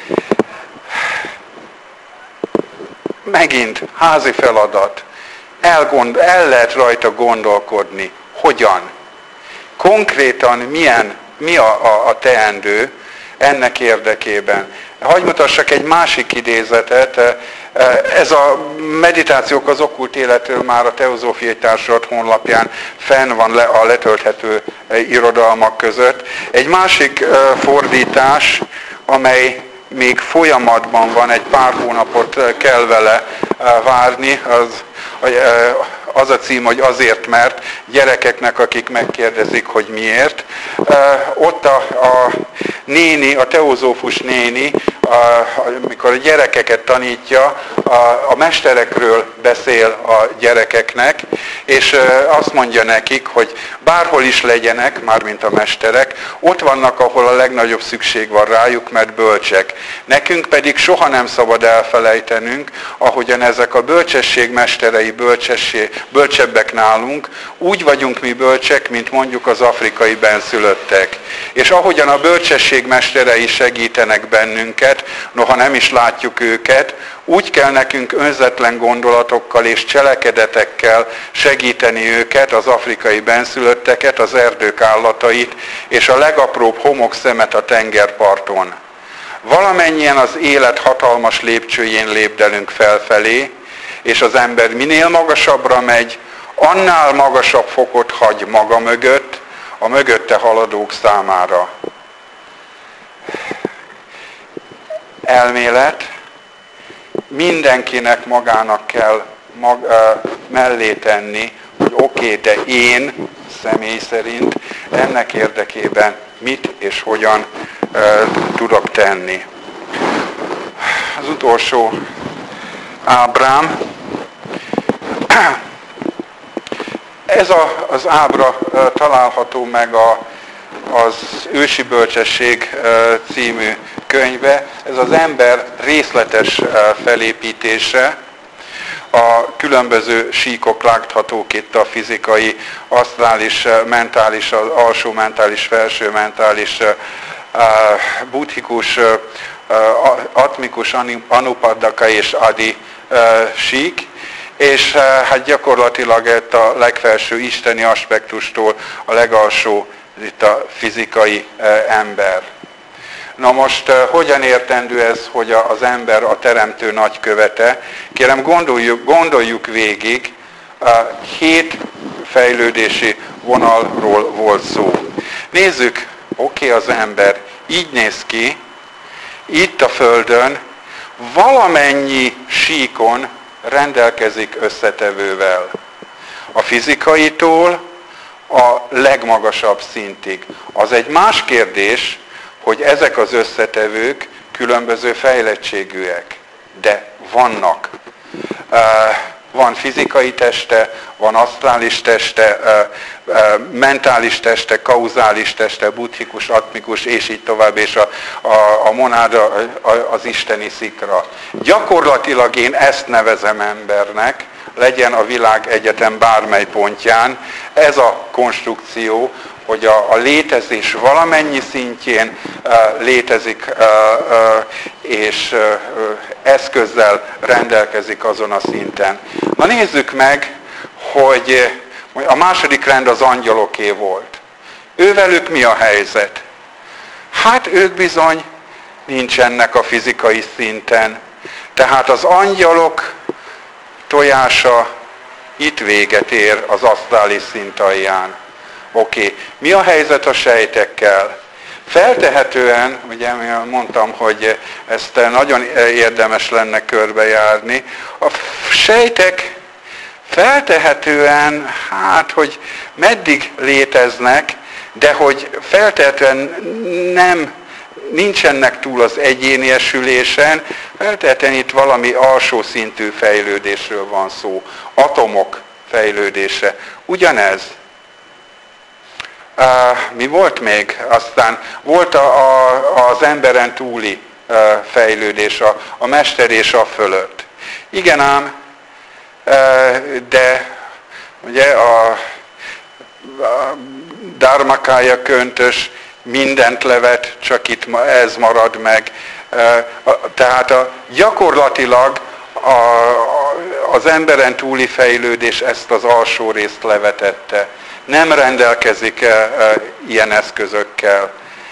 Speaker 1: Megint házi feladat. El lehet rajta gondolkodni. Hogyan? Konkrétan mi a teendő ennek érdekében? Hadd mutassak egy másik idézetet. Ez a Meditációk az okkult életről már a Teozófiai Társulat honlapján fenn van a letölthető irodalmak között. Egy másik fordítás, amely még folyamatban van, egy pár hónapot kell vele várni, az a cím, hogy azért, mert gyerekeknek, akik megkérdezik, hogy miért. Ott a néni, a teozófus néni, amikor a gyerekeket tanítja, a mesterekről beszél a gyerekeknek, és azt mondja nekik, hogy bárhol is legyenek, mármint a mesterek, ott vannak, ahol a legnagyobb szükség van rájuk, mert bölcsek. Nekünk pedig soha nem szabad elfelejtenünk, ahogyan ezek a bölcsesség mesterei bölcsebbek nálunk, úgy vagyunk mi bölcsek, mint mondjuk az afrikai benszülöttek. És ahogyan a bölcsesség mesterei segítenek bennünket, noha nem is látjuk őket, úgy kell nekünk önzetlen gondolatokkal és cselekedetekkel segíteni őket, az afrikai benszülötteket, az erdők állatait, és a legapróbb homokszemet a tengerparton. Valamennyien az élet hatalmas lépcsőjén lépdelünk felfelé, és az ember minél magasabbra megy, annál magasabb fokot hagy maga mögött, a mögötte haladók számára. Elmélet, mindenkinek magának kell mellé tenni, hogy oké, de én személy szerint ennek érdekében mit és hogyan tudok tenni. Az utolsó ábrám. Ez az ábra található meg az Ősi Bölcsesség című könyve, ez az ember részletes felépítése, a különböző síkok láthatók itt, a fizikai, asztrális, mentális, az alsó mentális, felső mentális, buddhikus, atmikus, anupaddaka és adi sík, és hát gyakorlatilag itt a legfelső isteni aspektustól a legalsó, itt a fizikai ember. Na most hogyan értendő ez, hogy az ember a teremtő nagykövete? Kérem, gondoljuk végig, 7 fejlődési vonalról volt szó. Nézzük, oké, az ember így néz ki, itt a Földön valamennyi síkon rendelkezik összetevővel. A fizikaitól a legmagasabb szintig. Az egy más kérdés, hogy ezek az összetevők különböző fejlettségűek, de vannak. Van fizikai teste, van asztrális teste, mentális teste, kauzális teste, buddhikus, atmikus, és így tovább, és a monáda az isteni szikra. Gyakorlatilag én ezt nevezem embernek, legyen a világegyetem bármely pontján, ez a konstrukció, hogy a létezés valamennyi szintjén létezik, és eszközzel rendelkezik azon a szinten. Na nézzük meg, hogy a második rend az angyaloké volt. Ővelük mi a helyzet? Hát ők bizony nincsenek a fizikai szinten. Tehát az angyalok tojása itt véget ér az asztrális szint alján. Oké. Mi a helyzet a sejtekkel? Feltehetően, ugye mondtam, hogy ezt nagyon érdemes lenne körbejárni, a sejtek feltehetően, hát, hogy meddig léteznek, de hogy feltehetően nincsenek túl az egyéniesülésen, feltehetően itt valami alsó szintű fejlődésről van szó. Atomok fejlődése. Ugyanez. Mi volt még? Aztán volt az emberen túli fejlődés, a mester és a fölött. Igen ám, de ugye a Dharmakaya köntös mindent levet, csak itt ez marad meg. Tehát gyakorlatilag az emberen túli fejlődés ezt az alsó részt levetette. Nem rendelkezik ilyen eszközökkel.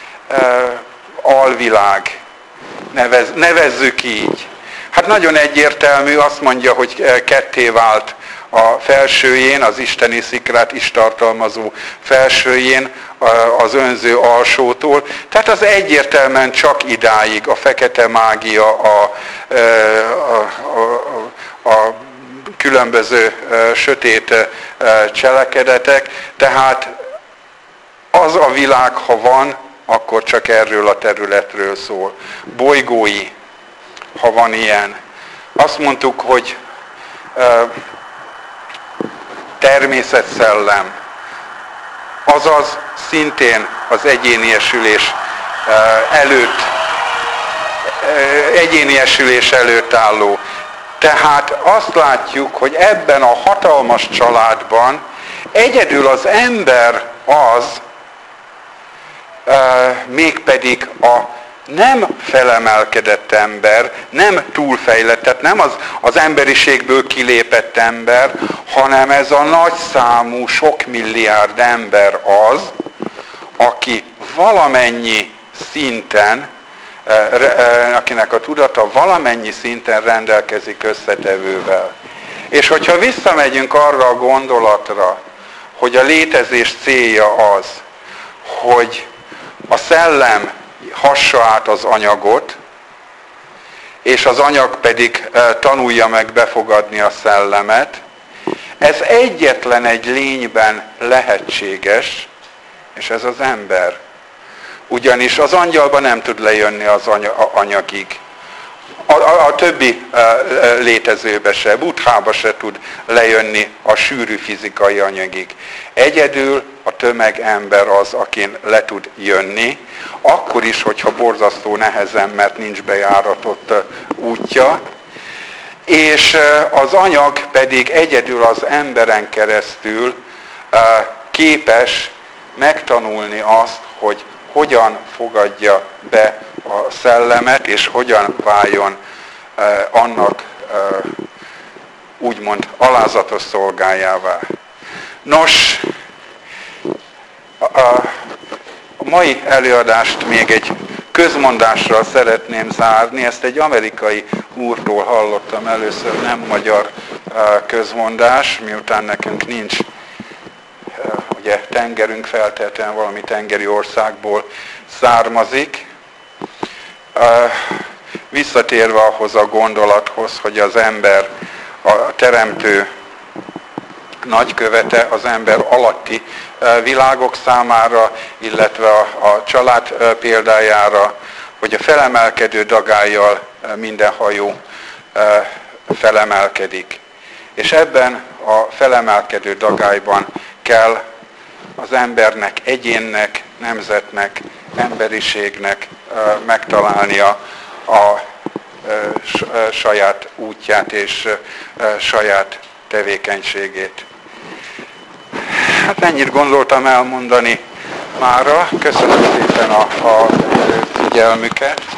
Speaker 1: Alvilág, nevezzük így. Hát nagyon egyértelmű, azt mondja, hogy ketté vált a felsőjén, az isteni szikrát is tartalmazó felsőjén, az önző alsótól. Tehát az egyértelműen csak idáig a fekete mágia, a különböző sötét cselekedetek, tehát az a világ, ha van, akkor csak erről a területről szól. Bolygói, ha van ilyen. Azt mondtuk, hogy természetszellem, azaz szintén az egyéniesülés előtt álló. Tehát azt látjuk, hogy ebben a hatalmas családban egyedül az ember az, mégpedig a nem felemelkedett ember, nem túlfejlett, tehát nem az emberiségből kilépett ember, hanem ez a nagyszámú, sok milliárd ember az, aki valamennyi szinten, akinek a tudata valamennyi szinten rendelkezik összetevővel. És hogyha visszamegyünk arra a gondolatra, hogy a létezés célja az, hogy a szellem hassa át az anyagot, és az anyag pedig tanulja meg befogadni a szellemet, ez egyetlen egy lényben lehetséges, és ez az ember. Ugyanis az angyalba nem tud lejönni az anyagig. A többi létezőbe se, Buddhába se tud lejönni a sűrű fizikai anyagig. Egyedül a tömegember az, akin le tud jönni, akkor is, hogyha borzasztó nehezen, mert nincs bejáratott útja, és az anyag pedig egyedül az emberen keresztül képes megtanulni azt, hogy hogyan fogadja be a szellemet, és hogyan váljon annak úgymond alázatos szolgájává. Nos, a mai előadást még egy közmondással szeretném zárni. Ezt egy amerikai úrtól hallottam először, nem magyar közmondás, miután nekünk nincs ugye tengerünk, feltétlenül valami tengeri országból származik. Visszatérve ahhoz a gondolathoz, hogy az ember a teremtő nagykövete az ember alatti világok számára, illetve a család példájára, hogy a felemelkedő dagállyal minden hajó felemelkedik. És ebben a felemelkedő dagályban kell az embernek, egyénnek, nemzetnek, emberiségnek megtalálnia a saját útját és saját tevékenységét. Hát ennyit gondoltam elmondani mára. Köszönöm szépen a figyelmüket.